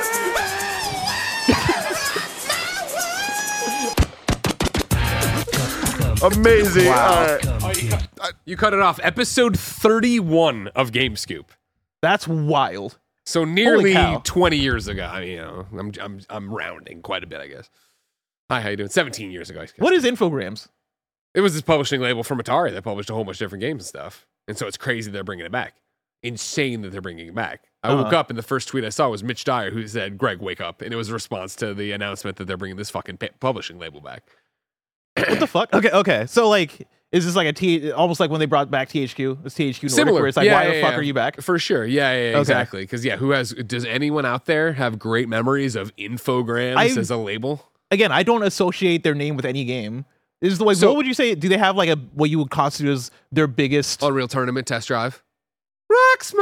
world? Amazing. Wow. All right. You cut it off. Episode thirty-one of Game Scoop. That's wild. So nearly cow. twenty years ago. I mean, you know, I'm I'm I'm rounding quite a bit, I guess. Hi, how you doing? seventeen years ago. I guess. What is Infogrames? It was this publishing label from Atari that published a whole bunch of different games and stuff. And so it's crazy they're bringing it back. Insane that they're bringing it back. I Uh-huh. woke up and the first tweet I saw was Mitch Dyer, who said, "Greg, wake up," and it was a response to the announcement that they're bringing this fucking pa- publishing label back. What the fuck? Okay, okay. So like, is this like a T? Almost like when they brought back T H Q? It's T H Q Nordic, Similar, where it's like, yeah, why yeah, the fuck yeah. are you back? For sure, yeah, yeah, yeah Okay. exactly. Because yeah, who has? Does anyone out there have great memories of Infogrames I- as a label? Again, I don't associate their name with any game. Is the way? So- what would you say? Do they have like a what you would constitute as their biggest? Unreal Tournament Test Drive. Rocks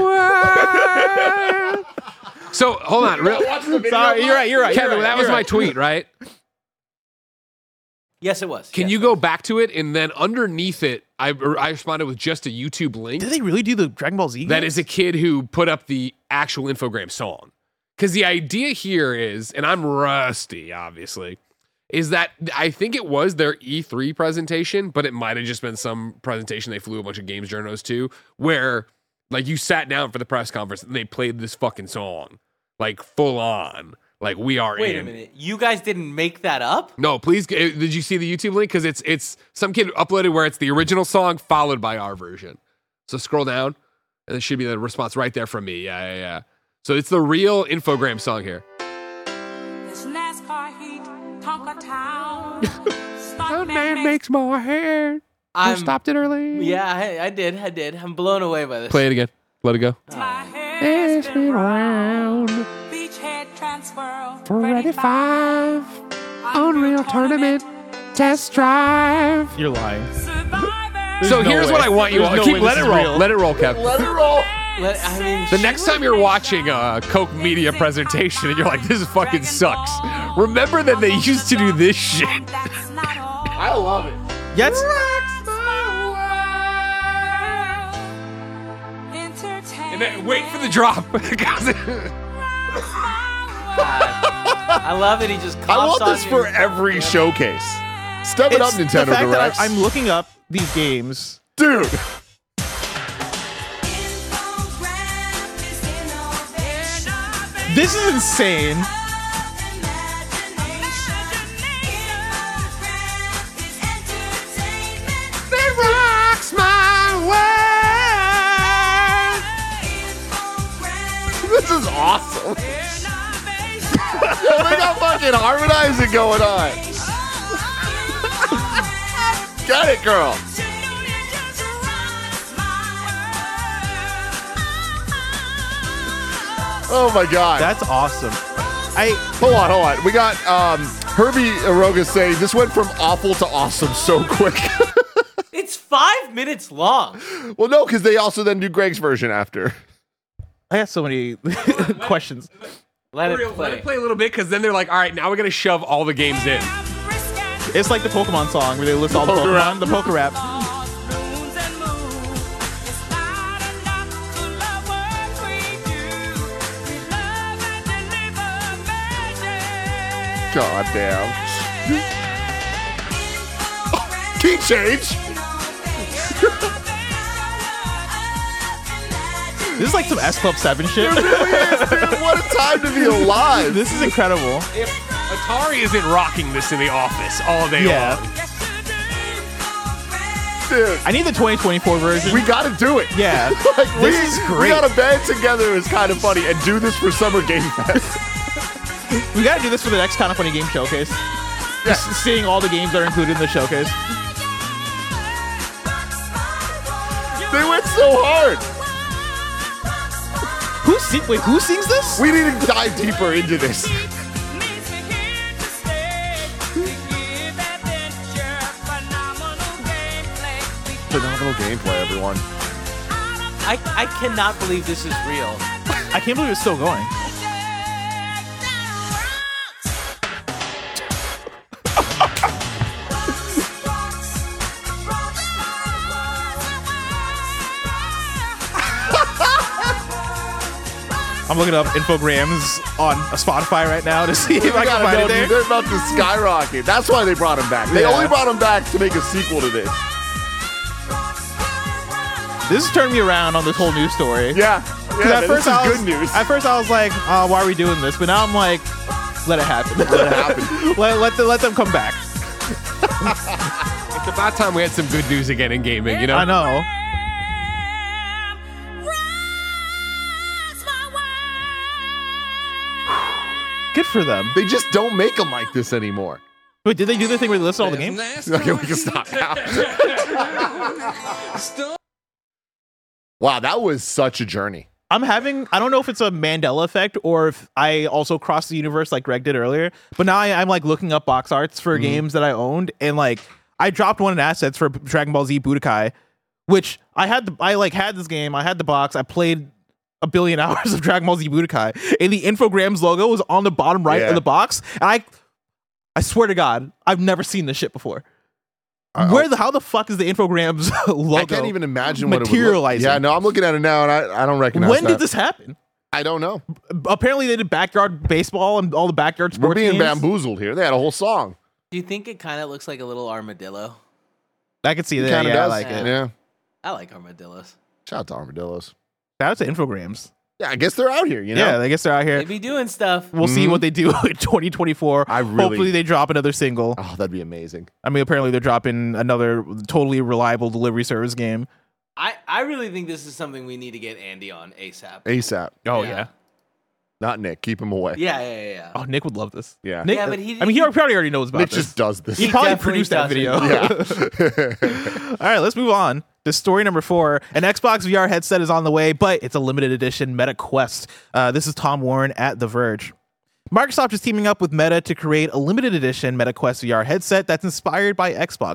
my world. So hold on, real. Sorry, you're right. You're right. Kevin, you're right, that was you're my right. tweet, right? Yes, it was. Can Yes, you it go was. back to it and then underneath it, I I responded with just a YouTube link. Did they really do the Dragon Ball Z? That games? is a kid who put up the actual Infogram song. Because the idea here is, and I'm rusty, obviously, is that I think it was their E three presentation, but it might have just been some presentation they flew a bunch of games journos to, where like you sat down for the press conference and they played this fucking song, like full on, like we are Wait in. a minute. You guys didn't make that up? No, please. uh, Did you see the YouTube link? Because it's it's some kid uploaded where it's the original song followed by our version. So scroll down, and there should be the response right there from me. Yeah, yeah, yeah. So it's the real Infogram song here. It's NASCAR heat, Tonka Town. Man makes my hair. I'm, stopped it early. Yeah, I, I did. I did. I'm blown away by this. Play it again. Let it go. My hair spin round. Beachhead transfer. Freddy Five. Unreal Tournament. Test Drive. You're lying. Survive. So no here's way. what I want you There's to no keep. way Let this it is roll. real. Let it roll, Kev. Let it roll. Let, I mean, The next time you're watching a Coke Media presentation and you're like, this fucking sucks, remember that they used to do this shit. I love it. Yes. And then wait for the drop. I love it. He just. I coughs want on this you. for every showcase. Step it up, It's the Nintendo fact that Directs. I- I'm looking up these games. Dude. This is insane. It rocks my world. This is awesome. Yo, they got fucking harmonizing going on. Get it, girl. Oh my god. That's awesome. I hold on, hold on. We got um, Herbie Aroga saying this went from awful to awesome so quick. It's five minutes long. Well, no, because they also then do Greg's version after. I have so many questions. Let it it Let play. it play a little bit, because then they're like, all right, now we're gonna shove all the games in. It's like the Pokemon song where they list all the Poker Pokemon, the Poker Rap. God damn. Key change. This is like some S Club seven shit. It really is, dude. What a time to be alive. This is incredible. If Atari isn't rocking this in the office all day Yeah. long. Dude, I need the twenty twenty-four version. we gotta do it. Yeah. Like, we, This is we great. gotta band together is kind of funny and do this for Summer Game Fest. We gotta do this for the next Kind of Funny Game Showcase. Just seeing all the games that are included in the showcase. They went so hard. Who sing? Wait, who sings this? We need to dive deeper into this. Phenomenal gameplay, everyone. I, I cannot believe this is real. I can't believe it's still going. I'm looking up infograms on Spotify right now to see if You I can gotta find know, it there. dude, they're about to skyrocket. That's why they brought him back. They Yeah. only brought him back to make a sequel to this. This has turned me around on this whole news story. Yeah. 'Cause Yeah, at man, first this is I was, good news. At first I was like, uh, why are we doing this? But now I'm like, let it happen. Let it happen. let, let, the, let them come back. It's about time we had some good news again in gaming, you know? I know. Good for them. They just don't make them like this anymore. Wait, did they do the thing where they list all the games? Okay, we can stop now. Wow, that was such a journey. I'm having, I don't know if it's a Mandela effect or if I also crossed the universe like Greg did earlier, but now I, I'm like looking up box arts for Mhm. games that I owned, and like I dropped one in assets for Dragon Ball Z Budokai, which I had, the, I like had this game, I had the box, I played a billion hours of Dragon Ball Z Budokai, and the Infograms logo was on the bottom right Yeah. of the box, and I, I swear to God, I've never seen this shit before. Uh, Where the, how the fuck is the Infograms logo? I can't even imagine what it would look. materializing. Yeah, no, I'm looking at it now and I, I don't recognize When that. did this happen? I don't know. Apparently they did backyard baseball and all the backyard sports We're being games. bamboozled here. They had a whole song. Do you think it kind of looks like a little armadillo? I could see It that. kinda Yeah, I does. like it. Yeah. I like armadillos. Shout out to armadillos. Shout out to Infograms. Yeah, I guess they're out here, you know? Yeah, I guess they're out here. They be doing stuff. We'll see what they do in twenty twenty-four. I really- Hopefully they drop another single. Oh, that'd be amazing. I mean, apparently they're dropping another totally reliable delivery service game. I, I really think this is something we need to get Andy on ASAP. ASAP. Oh, Yeah. yeah. Not Nick. Keep him away. Yeah, yeah, yeah. yeah. Oh, Nick would love this. Yeah. Nick, Yeah, but he- I mean, he probably already knows about Nick this. just does this. He, He probably definitely produced that does video. Yeah. All right, let's move on to story number four. An Xbox V R headset is on the way, but it's a limited edition Meta Quest. Uh, this is Tom Warren at The Verge. Microsoft is teaming up with Meta to create a limited edition Meta Quest V R headset that's inspired by Xbox.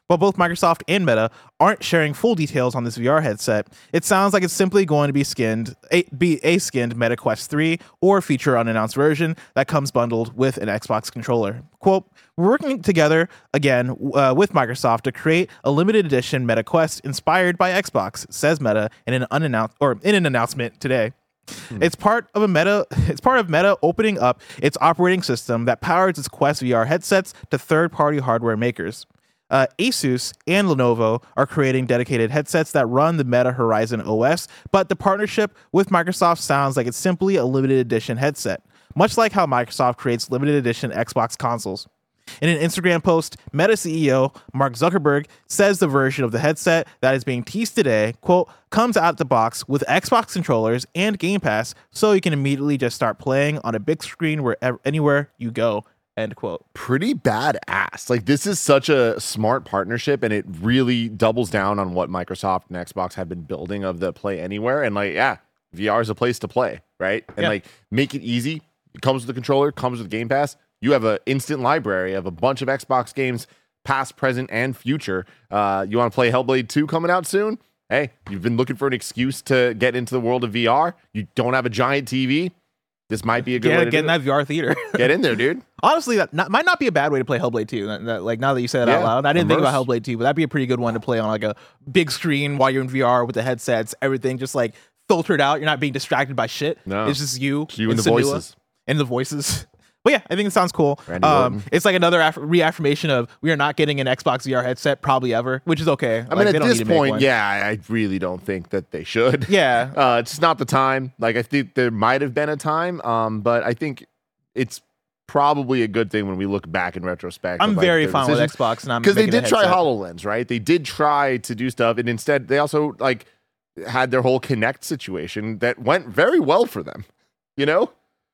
While both Microsoft and Meta aren't sharing full details on this V R headset, it sounds like it's simply going to be skinned, a, be a skinned Meta Quest three or feature unannounced version that comes bundled with an Xbox controller. Quote, we're working together again uh, with Microsoft to create a limited edition Meta Quest inspired by Xbox, says Meta in an unannounced or in an announcement today. Hmm. It's part of a Meta. It's part of Meta opening up its operating system that powers its Quest V R headsets to third-party hardware makers. Uh, Asus and Lenovo are creating dedicated headsets that run the Meta Horizon O S, but the partnership with Microsoft sounds like it's simply a limited edition headset, much like how Microsoft creates limited edition Xbox consoles. In an Instagram post, Meta C E O Mark Zuckerberg says the version of the headset that is being teased today, quote, comes out the box with Xbox controllers and Game Pass, so you can immediately just start playing on a big screen wherever anywhere you go. End quote. Pretty badass. Like, this is such a smart partnership, and it really doubles down on what Microsoft and Xbox have been building of the Play Anywhere. And like, yeah, V R is a place to play, right? And yeah. like, make it easy. It comes with the controller, comes with Game Pass. You have an instant library of a bunch of Xbox games, past, present, and future. Uh, you want to play Hellblade two coming out soon? Hey, you've been looking for an excuse to get into the world of V R. You don't have a giant T V. This might be a good yeah, way to get in do that it. V R theater. Get in there, dude. Honestly, that not, might not be a bad way to play Hellblade two. That, that, like, now that you say that Yeah, out loud, I didn't think immerse. about Hellblade two, but that'd be a pretty good one to play on like a big screen while you're in V R with the headsets, everything just like filtered out. You're not being distracted by shit. No. It's just you, You and the Senua, voices. and the voices. But yeah, I think it sounds cool. Randy Um, Orton. it's like another aff- reaffirmation of we are not getting an Xbox V R headset probably ever, which is okay. I Like, mean, they at don't this need to make point, one. yeah, I I really don't think that they should. Yeah. Uh, it's not the time. Like, I think there might have been a time, um, but I think it's probably a good thing when we look back in retrospect. I'm of, like, very their fine with decisions. Xbox, and I'm because they making a did try headset. HoloLens, right? They did try to do stuff, and instead they also like had their whole Kinect situation that went very well for them. You know,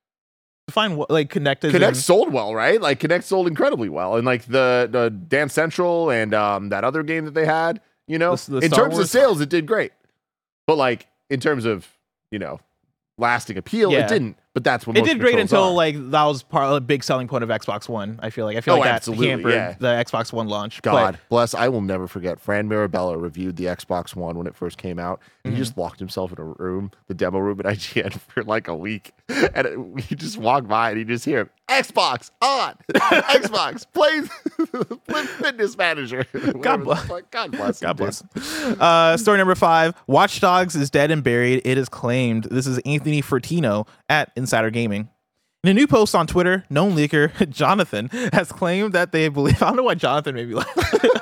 Fine, what- like connected. Kinect and- sold well, right? Like Kinect sold incredibly well, and like the the Dance Central and um that other game that they had, you know, The- the in Star terms of Wars? sales, it did great, but like in terms of you know lasting appeal, Yeah. it didn't. But that's what It most did great controls until are. like that was part of a big selling point of Xbox One. I feel like I feel Oh, like that absolutely, hampered yeah. the Xbox One launch. God But bless. I will never forget. Fran Mirabella reviewed the Xbox One when it first came out. And Mhm. He just locked himself in a room, the demo room at I G N for like a week. And it, we just walk by and you just hear him, Xbox on, Xbox play, play Fitness Manager. God bless. God bless. him, God dude. bless. Uh, story number five: Watch Dogs is dead and buried. It is claimed. This is Anthony Fertino at Insider Gaming. In a new post on Twitter, known leaker Jonathan has claimed that they believe. I don't know why Jonathan made me laugh.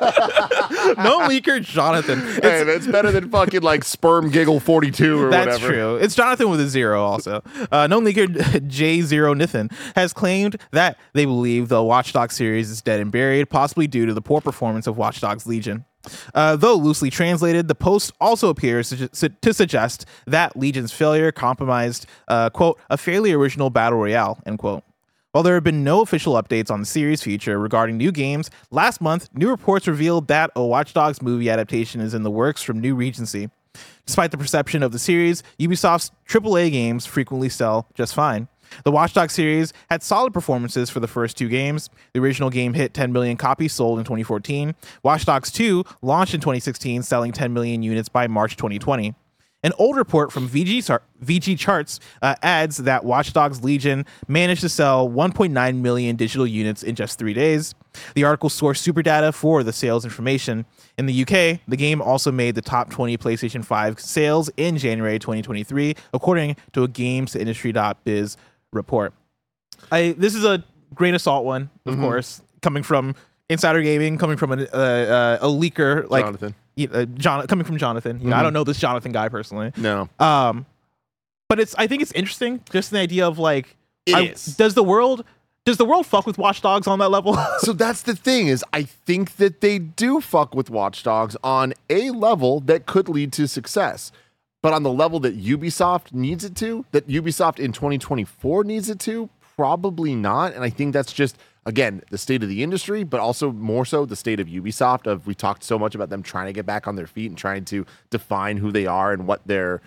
known leaker Jonathan. Hey, that's better than fucking like sperm giggle forty-two or That's whatever. true. It's Jonathan with a zero also. Uh, known leaker J zero Nithin has claimed that they believe the Watch Dogs series is dead and buried, possibly due to the poor performance of Watch Dogs Legion. Uh, though loosely translated, the post also appears to, su- to suggest that Legion's failure compromised, uh, quote, a fairly original battle royale, end quote. While there have been no official updates on the series feature regarding new games, last month, new reports revealed that a Watch Dogs movie adaptation is in the works from New Regency. Despite the perception of the series, Ubisoft's triple A games frequently sell just fine. The Watch Dogs series had solid performances for the first two games. The original game hit ten million copies sold in twenty fourteen. Watch Dogs two launched in twenty sixteen, selling ten million units by March twenty twenty. An old report from V G, Char- V G Charts uh, adds that Watch Dogs Legion managed to sell one point nine million digital units in just three days. The article sourced super data for the sales information. In the U K, the game also made the top twenty PlayStation five sales in January twenty twenty-three, according to a games industry dot biz report. I this is a grain of salt one, of Mhm. course, coming from Insider Gaming, coming from a, uh, uh, a leaker like Jonathan. you know, John, coming from Jonathan. You know, I Mhm. don't know this Jonathan guy personally. No. Um, but it's I think it's interesting, just the idea of like, It I- is. does the world does the world fuck with Watch Dogs on that level? So that's the thing is I think that they do fuck with Watch Dogs on a level that could lead to success. But on the level that Ubisoft needs it to, that Ubisoft in twenty twenty-four needs it to, probably not. And I think that's just, again, the state of the industry, but also more so the state of Ubisoft. Of we talked so much about them trying to get back on their feet and trying to define who they are and what their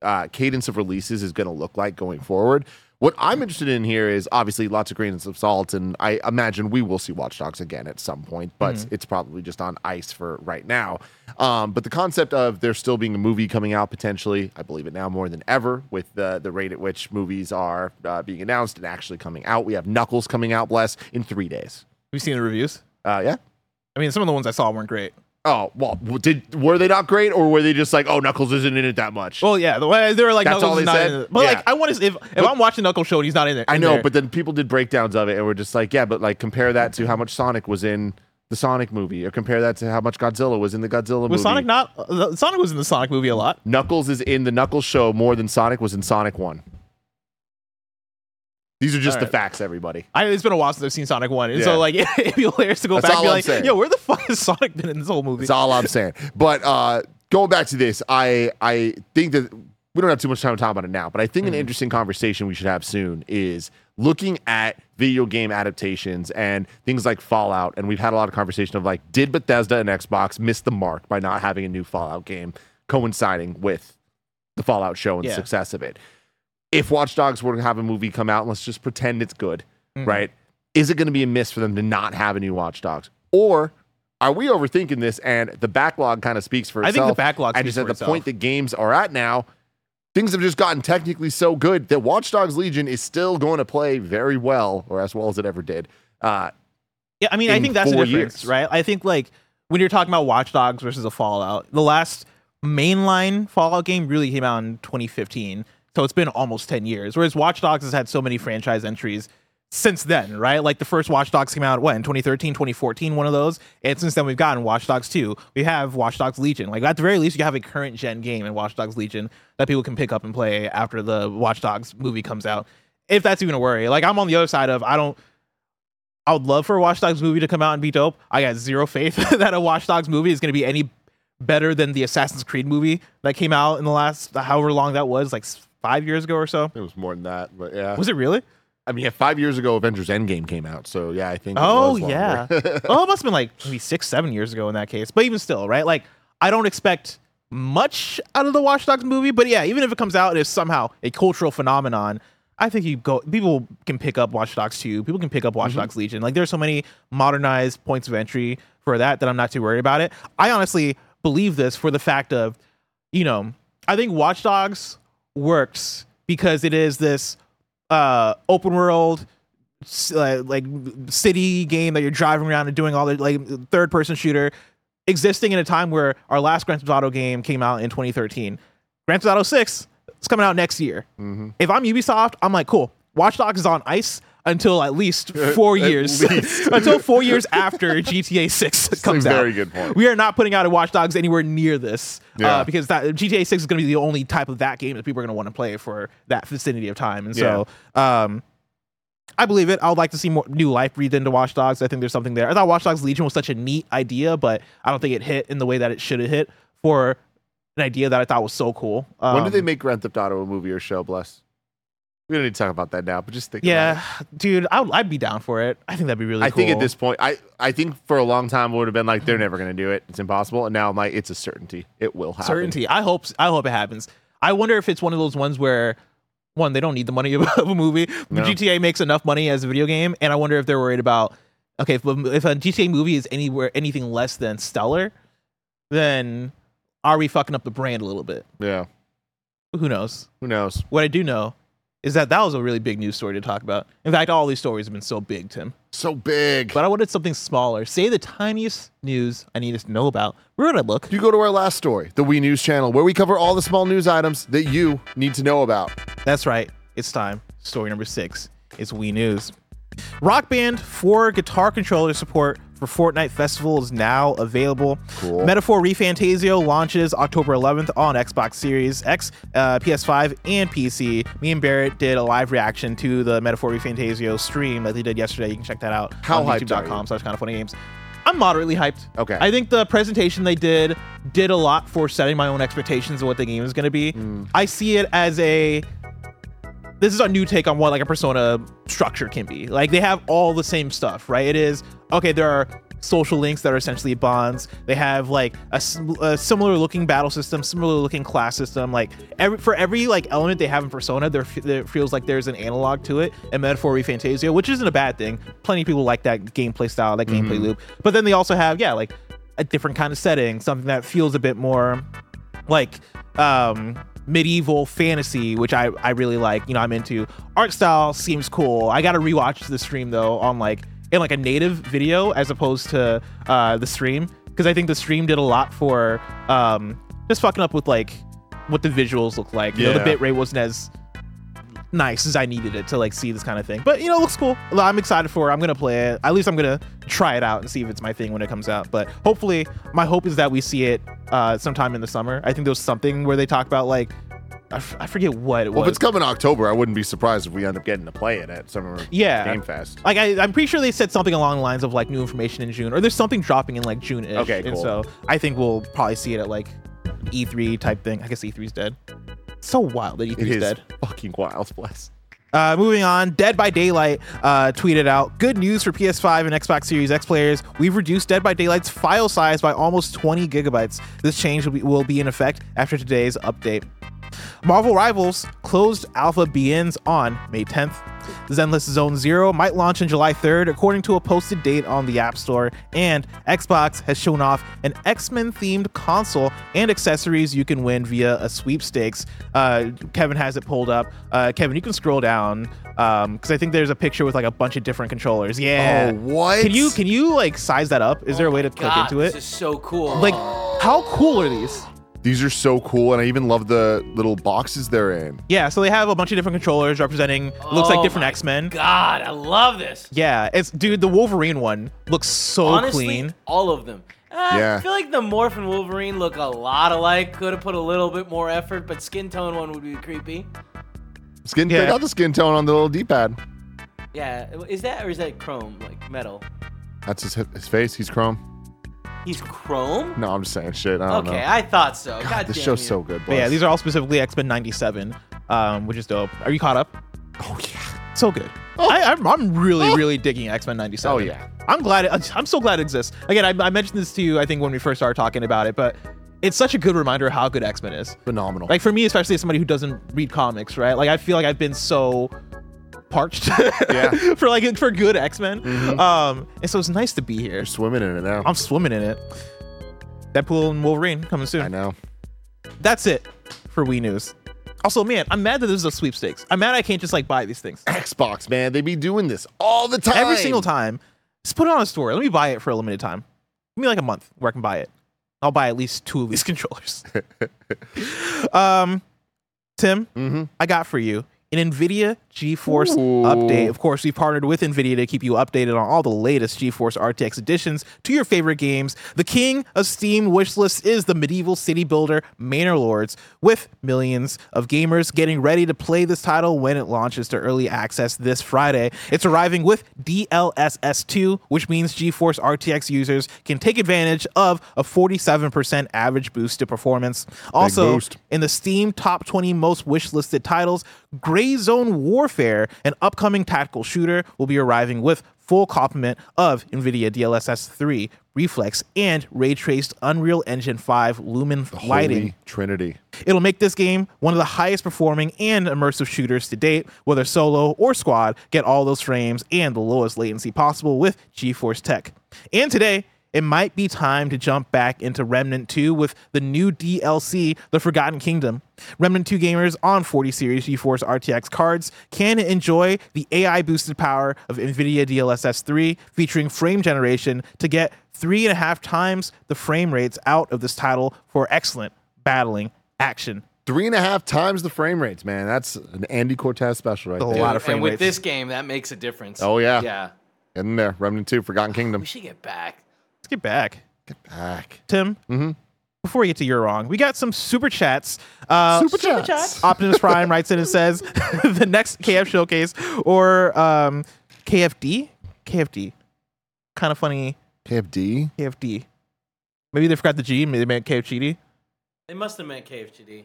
uh, cadence of releases is going to look like going forward. What I'm interested in here is obviously lots of grains of salt, and I imagine we will see Watch Dogs again at some point, but mm-hmm. it's probably just on ice for right now. Um, but the concept of there still being a movie coming out potentially, I believe it now more than ever with the, the rate at which movies are uh, being announced and actually coming out. We have Knuckles coming out, bless, in three days. Have you seen the reviews? Uh, yeah. I mean, some of the ones I saw weren't great. Oh, well, did were they not great, or were they just like, oh, Knuckles isn't in it that much? Well, yeah, the way they were like, That's Knuckles all they is not said? in it. But Yeah. like, I want to, if, if But- I'm watching Knuckles show and he's not in it. I in know, there, but then people did breakdowns of it, and we're just like, yeah, but like compare that to how much Sonic was in the Sonic movie, or compare that to how much Godzilla was in the Godzilla movie. was Sonic not? Uh, Sonic was in the Sonic movie a lot. Knuckles is in the Knuckles show more than Sonic was in Sonic one. These are just All the right. facts, everybody. I, it's been a while since I've seen Sonic one, and Yeah. so like it'd be hilarious to go That's back and all be I'm like, saying. yo, where the fuck has Sonic been in this whole movie? That's all I'm saying. But uh, going back to this, I I think that we don't have too much time to talk about it now, but I think Mm-hmm. an interesting conversation we should have soon is looking at video game adaptations and things like Fallout. And we've had a lot of conversation of like, did Bethesda and Xbox miss the mark by not having a new Fallout game coinciding with the Fallout show and Yeah. the success of it? If Watch Dogs were to have a movie come out, and let's just pretend it's good, Mhm. right? Is it going to be a miss for them to not have a new Watch Dogs? Or are we overthinking this and the backlog kind of speaks for I itself? think the backlog And speaks just at for the itself. point that games are at now, things have just gotten technically so good that Watch Dogs Legion is still going to play very well, or as well as it ever did. Uh, Yeah, I mean, I in think that's the four difference, years. right? I think like when you're talking about Watch Dogs versus a Fallout, the last mainline Fallout game really came out in twenty fifteen, so it's been almost ten years. Whereas Watch Dogs has had so many franchise entries since then, right? Like the first Watch Dogs came out when twenty thirteen, twenty fourteen, one of those, and since then we've gotten Watch Dogs two. We have Watch Dogs Legion. Like at the very least, you have a current gen game in Watch Dogs Legion that people can pick up and play after the Watch Dogs movie comes out, if that's even a worry. Like I'm on the other side of I don't. I would love for a Watch Dogs movie to come out and be dope. I got zero faith that a Watch Dogs movie is going to be any better than the Assassin's Creed movie that came out in the last however long that was, like s- five years ago or so. it was more than that, but yeah. Was it really? I mean, yeah, five years ago, Avengers Endgame came out, so yeah, I think. It Oh was longer. yeah. Oh, it must have been like maybe six, seven years ago in that case. But even still, right? Like I don't expect much out of the Watch Dogs movie. But yeah, even if it comes out and is somehow a cultural phenomenon, I think you go. People can pick up Watch Dogs two. People can pick up Watch Mm-hmm. Dogs Legion. Like there's so many modernized points of entry for that that I'm not too worried about it. I honestly believe this for the fact of, you know, I think Watch Dogs works because it is this uh, open world s- uh, like city game that you're driving around and doing all the like third person shooter, existing in a time where our last Grand Theft Auto game came out in twenty thirteen. Grand Theft Auto six is coming out next year. Mm-hmm. If I'm Ubisoft, I'm like, cool. Watch Dogs is on ice until at least four At years. least. Until four years after G T A six comes a out. very good point. We are not putting out a Watch Dogs anywhere near this. Yeah. Uh, because that G T A six is going to be the only type of that game that people are going to want to play for that vicinity of time. And so um, I believe it. I would like to see more new life breathed into Watch Dogs. I think there's something there. I thought Watch Dogs Legion was such a neat idea, but I don't think it hit in the way that it should have hit for an idea that I thought was so cool. Um, When do they make Grand Theft Auto a movie or show, bless? We don't need to talk about that now, but just think about Yeah, it. dude, I would, I'd be down for it. I think that'd be really I cool. think at this point, I, I think for a long time it would have been like, they're never going to do it. It's impossible. And now I'm like, it's a certainty. It will happen. certainty. I hope I hope it happens. I wonder if it's one of those ones where one, they don't need the money of a movie. No. G T A makes enough money as a video game, and I wonder if they're worried about okay, if, if a G T A movie is anywhere anything less than stellar, then are we fucking up the brand a little bit? Yeah. Who knows? Who knows? What I do know is that that was a really big news story to talk about. In fact, all these stories have been so big, Tim. So big. But I wanted something smaller. Say the tiniest news I need us to know about. Where would I look? You go to our last story, the We News channel, where we cover all the small news items that you need to know about. That's right. It's time. Story number six is Wii News. Rock Band four guitar controller support for Fortnite Festival is now available. Cool. Metaphor ReFantasio launches October eleventh on Xbox Series X, uh, P S five, and P C. Me and Barrett did a live reaction to the Metaphor ReFantasio stream that they did yesterday. You can check that out How on hyped youtube dot are com you? slash kind of funny games. I'm moderately hyped. Okay. I think the presentation they did did a lot for setting my own expectations of what the game is going to be. Mm. I see it as a this is a new take on what like a Persona structure can be. Like they have all the same stuff, right? It is okay. There are social links that are essentially bonds. They have like a, a similar looking battle system, similar looking class system. Like every for every like element they have in Persona, there, there feels like there's an analog to it in Metaphor Fantasia, which isn't a bad thing. Plenty of people like that gameplay style, that gameplay mm-hmm. loop. But then they also have yeah like a different kind of setting, something that feels a bit more like um medieval fantasy, which I, I really like. You know, I'm into. Art style seems cool. I gotta rewatch the stream though on like in like a native video as opposed to uh the stream, because I think the stream did a lot for um just fucking up with like what the visuals look like. You yeah. know, the bitrate wasn't as nice as I needed it to like see this kind of thing. But you know, it looks cool. I'm excited for it. I'm gonna play it. At least I'm gonna try it out and see if it's my thing when it comes out. But hopefully, my hope is that we see it uh, sometime in the summer. I think there was something where they talked about like I, f- I forget what it well, was. If it's coming October, I wouldn't be surprised if we end up getting to play it at Summer yeah. Game Fest. Like I, I'm pretty sure they said something along the lines of like new information in June, or there's something dropping in like June-ish. Okay, cool. And so I think we'll probably see it at like E three type thing. I guess E three's dead. It's so wild that E three's it is dead. Fucking wild, bless. Uh, moving on, Dead by Daylight uh, tweeted out, good news for P S five and Xbox Series X players. We've reduced Dead by Daylight's file size by almost twenty gigabytes. This change will be, will be in effect after today's update. Marvel Rivals closed alpha begins on May tenth. Zenless Zone Zero might launch on July third, according to a posted date on the App Store, and Xbox has shown off an X-Men themed console and accessories you can win via a sweepstakes. Uh, Kevin has it pulled up. Uh, Kevin, you can scroll down because um, I think there's a picture with like a bunch of different controllers. Yeah. Oh, what? Can you can you like size that up? Is oh there a way to click God, into it? This is so cool. Like, how cool are these? These are so cool, and I even love the little boxes they're in. Yeah, so they have a bunch of different controllers representing, looks Oh like different my X-Men. God, I love this. Yeah, it's dude, the Wolverine one looks so Honestly, clean. all of them. Uh, Yeah. I feel like the Morph and Wolverine look a lot alike. Could have put a little bit more effort, but skin tone one would be creepy. Skin, Yeah. They got the skin tone on the little D-pad. Yeah, is that or is that chrome, like metal? That's his his face. He's chrome. He's chrome? No, I'm just saying shit. I don't Okay, know. I thought so. God, God, this damn show's you. so good. But yeah, bless. these are all specifically X-Men ninety-seven, um, which is dope. Are you caught up? Oh yeah. So good. I, I'm, I'm really, Oh. really digging X-Men ninety-seven. Oh, yeah. I'm glad. It, I'm so glad it exists. Again, I, I mentioned this to you, I think, when we first started talking about it, but it's such a good reminder of how good X-Men is. Phenomenal. Like for me, especially as somebody who doesn't read comics, right? Like I feel like I've been so parched Yeah. for like for good X-Men. Mhm. Um, and so it's nice to be here. You're swimming in it now. I'm swimming in it. Deadpool and Wolverine coming soon. I know. That's it for Wii News. Also, man, I'm mad that this is a sweepstakes. I'm mad I can't just like buy these things Xbox, man, they be doing this all the time. every single time. Just put it on a store. Let me buy it for a limited time. Give me like a month where I can buy it. I'll buy at least two of these controllers. um, Tim, Mm-hmm. I got for you an NVIDIA GeForce Ooh. update. Of course, we've partnered with NVIDIA to keep you updated on all the latest GeForce R T X additions to your favorite games. The king of Steam wishlist is the medieval city builder Manor Lords, with millions of gamers getting ready to play this title when it launches to early access this Friday. It's arriving with D L S S two, which means GeForce R T X users can take advantage of a forty-seven percent average boost to performance. Also, boost. in the Steam top twenty most wishlisted titles, Gray Zone Warfare, an upcoming tactical shooter, will be arriving with full complement of NVIDIA D L S S three, Reflex, and ray-traced Unreal Engine five Lumen The lighting. Holy Trinity. It'll make this game one of the highest performing and immersive shooters to date, whether solo or squad. Get all those frames and the lowest latency possible with GeForce Tech. And today, it might be time to jump back into Remnant two with the new D L C, The Forgotten Kingdom. Remnant two gamers on forty series GeForce R T X cards can enjoy the A I-boosted power of NVIDIA D L S S three, featuring frame generation to get three and a half times the frame rates out of this title for excellent battling action. Three and a half times the frame rates, man. That's an Andy Cortez special right A there. lot of frame and with rates. this game, that makes a difference. Oh, yeah. Yeah. In there. Remnant two, Forgotten Kingdom. We should get back. Let's get back. Get back. Tim, Mm-hmm. before we get to You're Wrong, we got some super chats. Uh, Super chats. chats. Optimus Prime writes in and says, the next K F Showcase or um, K F D? K F D. Kind of funny. K F D? K F D. Maybe they forgot the G. Maybe they meant K F G D. They must have meant K F G D.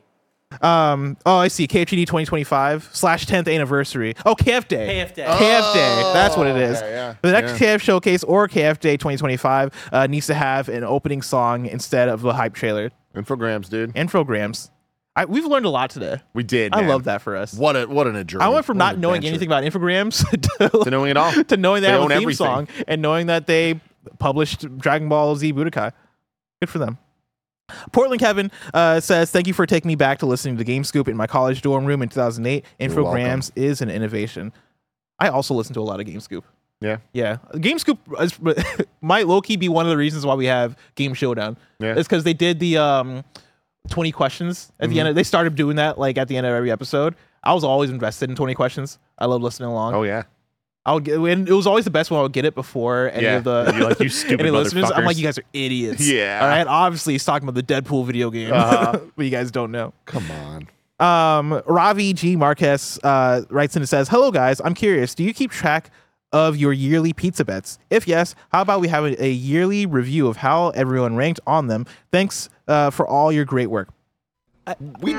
Um. Oh, I see. K F G D twenty twenty-five slash tenth anniversary. Oh, K F Day. K F Day. K F Day. That's what it is. Okay, yeah, The next yeah. K F Showcase or K F Day twenty twenty-five uh, needs to have an opening song instead of the hype trailer. Infograms, dude. Infograms. I, we've learned a lot today. We did. I man. love that for us. What a what an adjournment. I went from What not an knowing adventure. anything about infograms to, to knowing it all. to knowing they, They have a own theme everything. song and knowing that they published Dragon Ball Z Budokai. Good for them. Portland Kevin uh, says, thank you for taking me back to listening to Game Scoop in my college dorm room in two thousand eight. You're Infograms is an innovation. I also listen to a lot of Game Scoop. Yeah. Yeah. Game Scoop is, might low-key be one of the reasons why we have Game Showdown. Yeah. It's because they did the um, twenty questions at Mm-hmm. the end. Of, they started doing that like at the end of every episode. I was always invested in twenty questions. I love listening along. Oh yeah. I would get, and it was always the best when I would get it before any Yeah. of the You're like, you stupid any listeners. I'm motherfuckers. like, you guys are idiots. Yeah. All right. Obviously, he's talking about the Deadpool video game, Uh-huh. but you guys don't know. Come on. Um, Ravi G Marquez uh, writes in and says, "Hello guys, I'm curious. Do you keep track of your yearly pizza bets? If yes, how about we have a, a yearly review of how everyone ranked on them? Thanks uh, for all your great work." I, We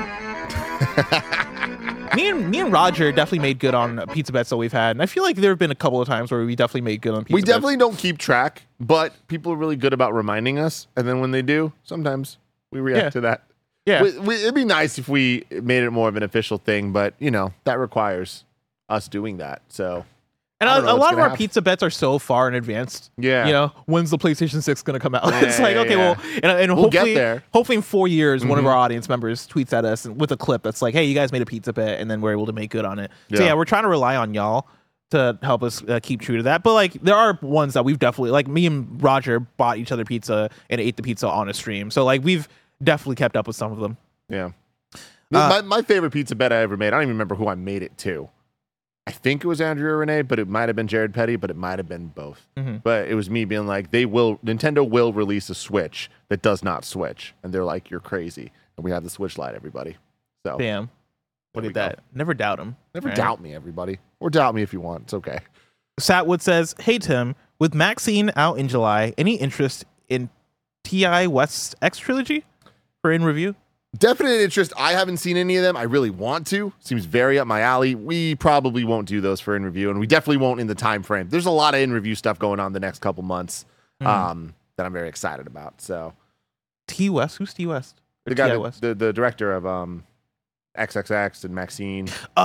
me and me and Roger definitely made good on pizza bets that we've had, and I feel like there have been a couple of times where we definitely made good on pizza we bets. definitely don't keep track, but people are really good about reminding us, and then when they do, sometimes we react Yeah. to that. Yeah. We, we, it'd be nice if we made it more of an official thing, but you know that requires us doing that. So, And I a, don't know a what's lot of gonna our happen. pizza bets are so far in advance. Yeah. You know, when's the PlayStation six going to come out? Yeah, it's like, yeah, okay, yeah. well, and, and We'll get hopefully, there. hopefully in four years, one of Mhm. our audience members tweets at us with a clip that's like, hey, you guys made a pizza bet, and then we're able to make good on it. So Yeah. yeah, we're trying to rely on y'all to help us uh, keep true to that. But like, there are ones that we've definitely, like me and Roger bought each other pizza and ate the pizza on a stream. So like, we've definitely kept up with some of them. yeah. Uh, my, my favorite pizza bet I ever made, I don't even remember who I made it to. I think it was Andrea Renee, but it might have been Jared Petty, but it might have been both. Mhm. But it was me being like, they will, Nintendo will release a Switch that does not switch. And they're like, you're crazy. And we have the Switch Lite, everybody. So Damn. Look There at we go. that. Never doubt him. never Right? doubt me, everybody. Or doubt me if you want. It's okay. Satwood says, hey, Tim, with Maxine out in July, any interest in T I West X Trilogy for in review? Definite interest. I haven't seen any of them. I really want to. Seems very up my alley. We probably won't do those for in review, and we definitely won't in the time frame. There's a lot of in review stuff going on the next couple months Mhm. um, that I'm very excited about. So T West? Who's T West? Or the guy, T I that- West? the, the director of um, X X X and Maxine.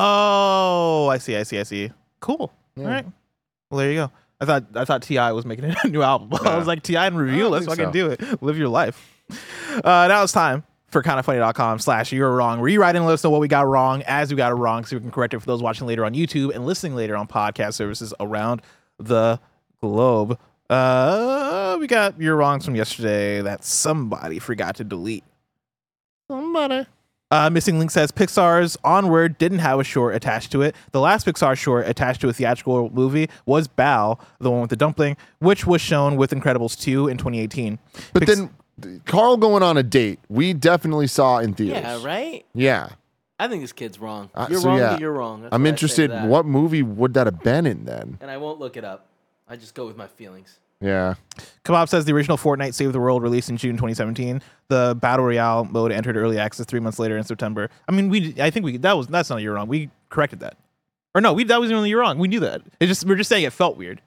Oh, I see, I see, I see. Cool. Yeah. All right. Well, there you go. I thought I thought T I was making a new album. I Yeah. was like, T I in I review. don't Let's think fucking so. do it. Live your life. Uh, now it's time for kindafunny.com slash you're wrong. Rewrite and let us know what we got wrong as we got it wrong so we can correct it for those watching later on YouTube and listening later on podcast services around the globe. Uh, we got your wrongs from yesterday that somebody forgot to delete. Somebody. Uh, Missing Link says Pixar's Onward didn't have a short attached to it. The last Pixar short attached to a theatrical movie was Bao, the one with the dumpling, which was shown with Incredibles two in twenty eighteen. But Pix- then Carl going on a date, we definitely saw in theaters. Yeah, right? Yeah. I think this kid's wrong. Uh, You're so wrong, yeah, but you're wrong. That's I'm what I say to interested. that. What movie would that have been in then? And I won't look it up. I just go with my feelings. Yeah. Kebab says the original Fortnite Save the World released in June twenty seventeen. The Battle Royale mode entered early access three months later in September. I mean, we I think we that was that's not you're wrong. We corrected that, or no, we that was only you're wrong. We knew that. It just we're just saying it felt weird.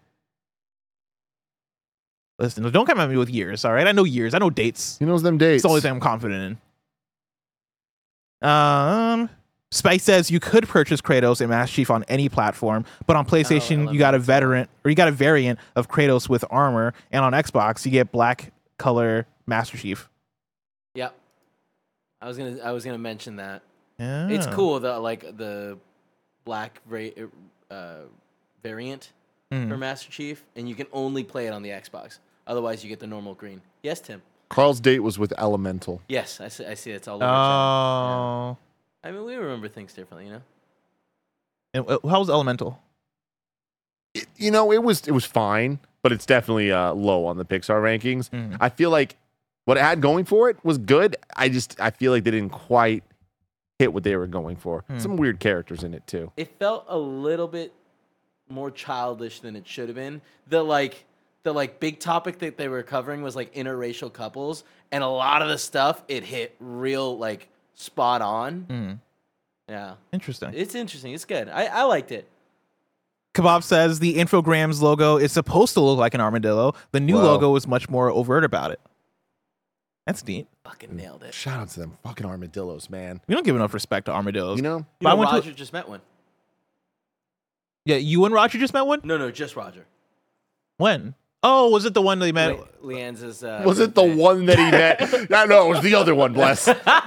Listen, don't come at me with years. All right, I know years. I know dates. He knows them dates. It's the only thing I'm confident in. Um, Spice says you could purchase Kratos and Master Chief on any platform, but on PlayStation you got a veteran or you got a variant of Kratos with armor, and on Xbox you get black color Master Chief. Yep. I was gonna I was gonna mention that. Yeah. It's cool the like the black va- uh, variant Mhm. for Master Chief, and you can only play it on the Xbox. Otherwise, you get the normal green. Yes, Tim. Carl's date was with Elemental. Yes, I see. I see. It's all over. chat. Oh. I mean, we remember things differently, you know. And uh, how was Elemental? You know, it was it was fine, but it's definitely uh, low on the Pixar rankings. Mm. I feel like what it had going for it was good. I just I feel like they didn't quite hit what they were going for. Hmm. Some weird characters in it too. It felt a little bit more childish than it should have been. The like the like big topic that they were covering was like interracial couples, and a lot of the stuff it hit real like spot on. Mm. Yeah. Interesting. It's interesting. It's good. I, I liked it. Kebab says the Infogrames logo is supposed to look like an armadillo. The new Whoa. logo is much more overt about it. That's neat. Fucking nailed it. Shout out to them fucking armadillos, man. We don't give enough respect to armadillos. You know? You But I know went to- Roger just met one. Yeah, you and Roger just met one? No, no, just Roger. When? Oh, was it the one that he met? Le- Leanne's uh, Was it the one that he met? No, no, it was the other one, bless.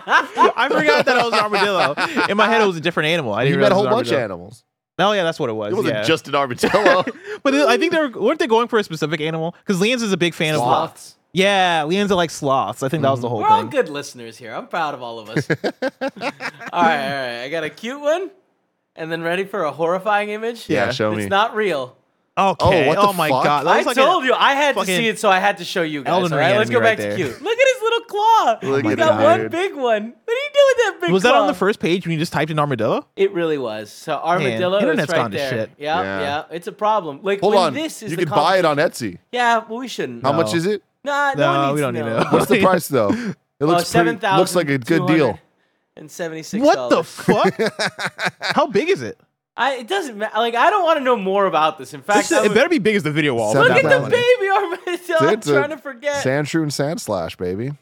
I forgot that I was an armadillo. In my head, it was a different animal. I He didn't met a realize whole it was an bunch of armadillo. animals. Oh, yeah, that's what it was. It wasn't yeah. just an armadillo. But I think they were, weren't they going for a specific animal? Because Leanne's is a big fan of Sloths. Yeah, Leanne's are like sloths. I think that was the whole We're all thing. good listeners here. I'm proud of all of us. all right, all right. I got a cute one, and then ready for a horrifying image. Yeah, show it's me. not real. Okay. Oh, what the Oh my fuck? god. That I was like told a- you I had to fucking see it, so I had to show you guys. Elden all right, Ring let's go enemy back right to there. cute. Look at his little claw. Look He's at got that, one dude. big one. What do you do with that big Was claw? that on the first page when you just typed in armadillo? It really was. So armadillo is internet's right gone to there. shit. Yeah, Yeah. yeah, it's a problem. Like Hold when on. this is You the can buy it on competition- Etsy. Yeah, well we shouldn't. How No. much is it? Nah, no, No, one needs we don't to need know. to know. What's the price though? It Oh, looks seven pretty, looks like a good deal. And seventy-six. What the fuck? How big is it? I, it doesn't matter. Like I don't want to know more about this. In fact, This- I it would- better be big as the video wall. Seven look at the thousand. baby armadillo. I'm It's a trying to forget. Sandshrew and Sand Slash, baby.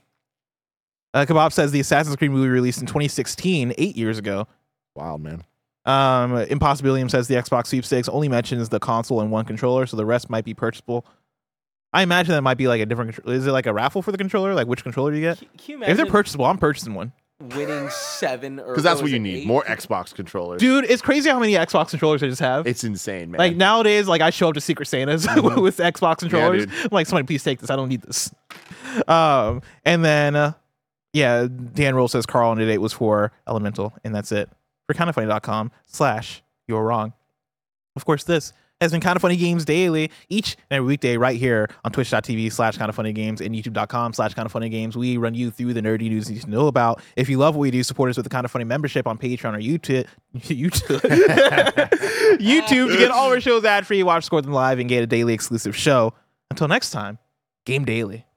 Uh, Kebab says the Assassin's Creed movie released in twenty sixteen, eight years ago. Wild, man. Um, Impossibilium says the Xbox sweepstakes only mentions the console and one controller, so the rest might be purchasable. I imagine that might be like a different controller. Is it like a raffle for the controller? Like which controller do you get? Can you If they're imagine purchasable, I'm purchasing one. winning seven or Because that's what what was you it, need. eight? More Xbox controllers. Dude, it's crazy how many Xbox controllers I just have. It's insane, man. Like nowadays, like I show up to Secret Santas Mhm. with Xbox controllers. dude. I'm like, somebody please take this. I don't need this. Um, and then uh, yeah, Dan Roll says Carl and it was for Elemental, and that's it. For kindafunny.com slash you're wrong. Of course, this has been Kinda Funny Games Daily, each and every weekday right here on twitch.tv slash Kinda Funny Games and youtube.com slash Kinda Funny Games. We run you through the nerdy news you need to know about. If you love what we do, support us with the Kinda Funny membership on Patreon or YouTube. YouTube. YouTube to get all our shows ad free, watch, score them live, and get a daily exclusive show. Until next time, Game Daily.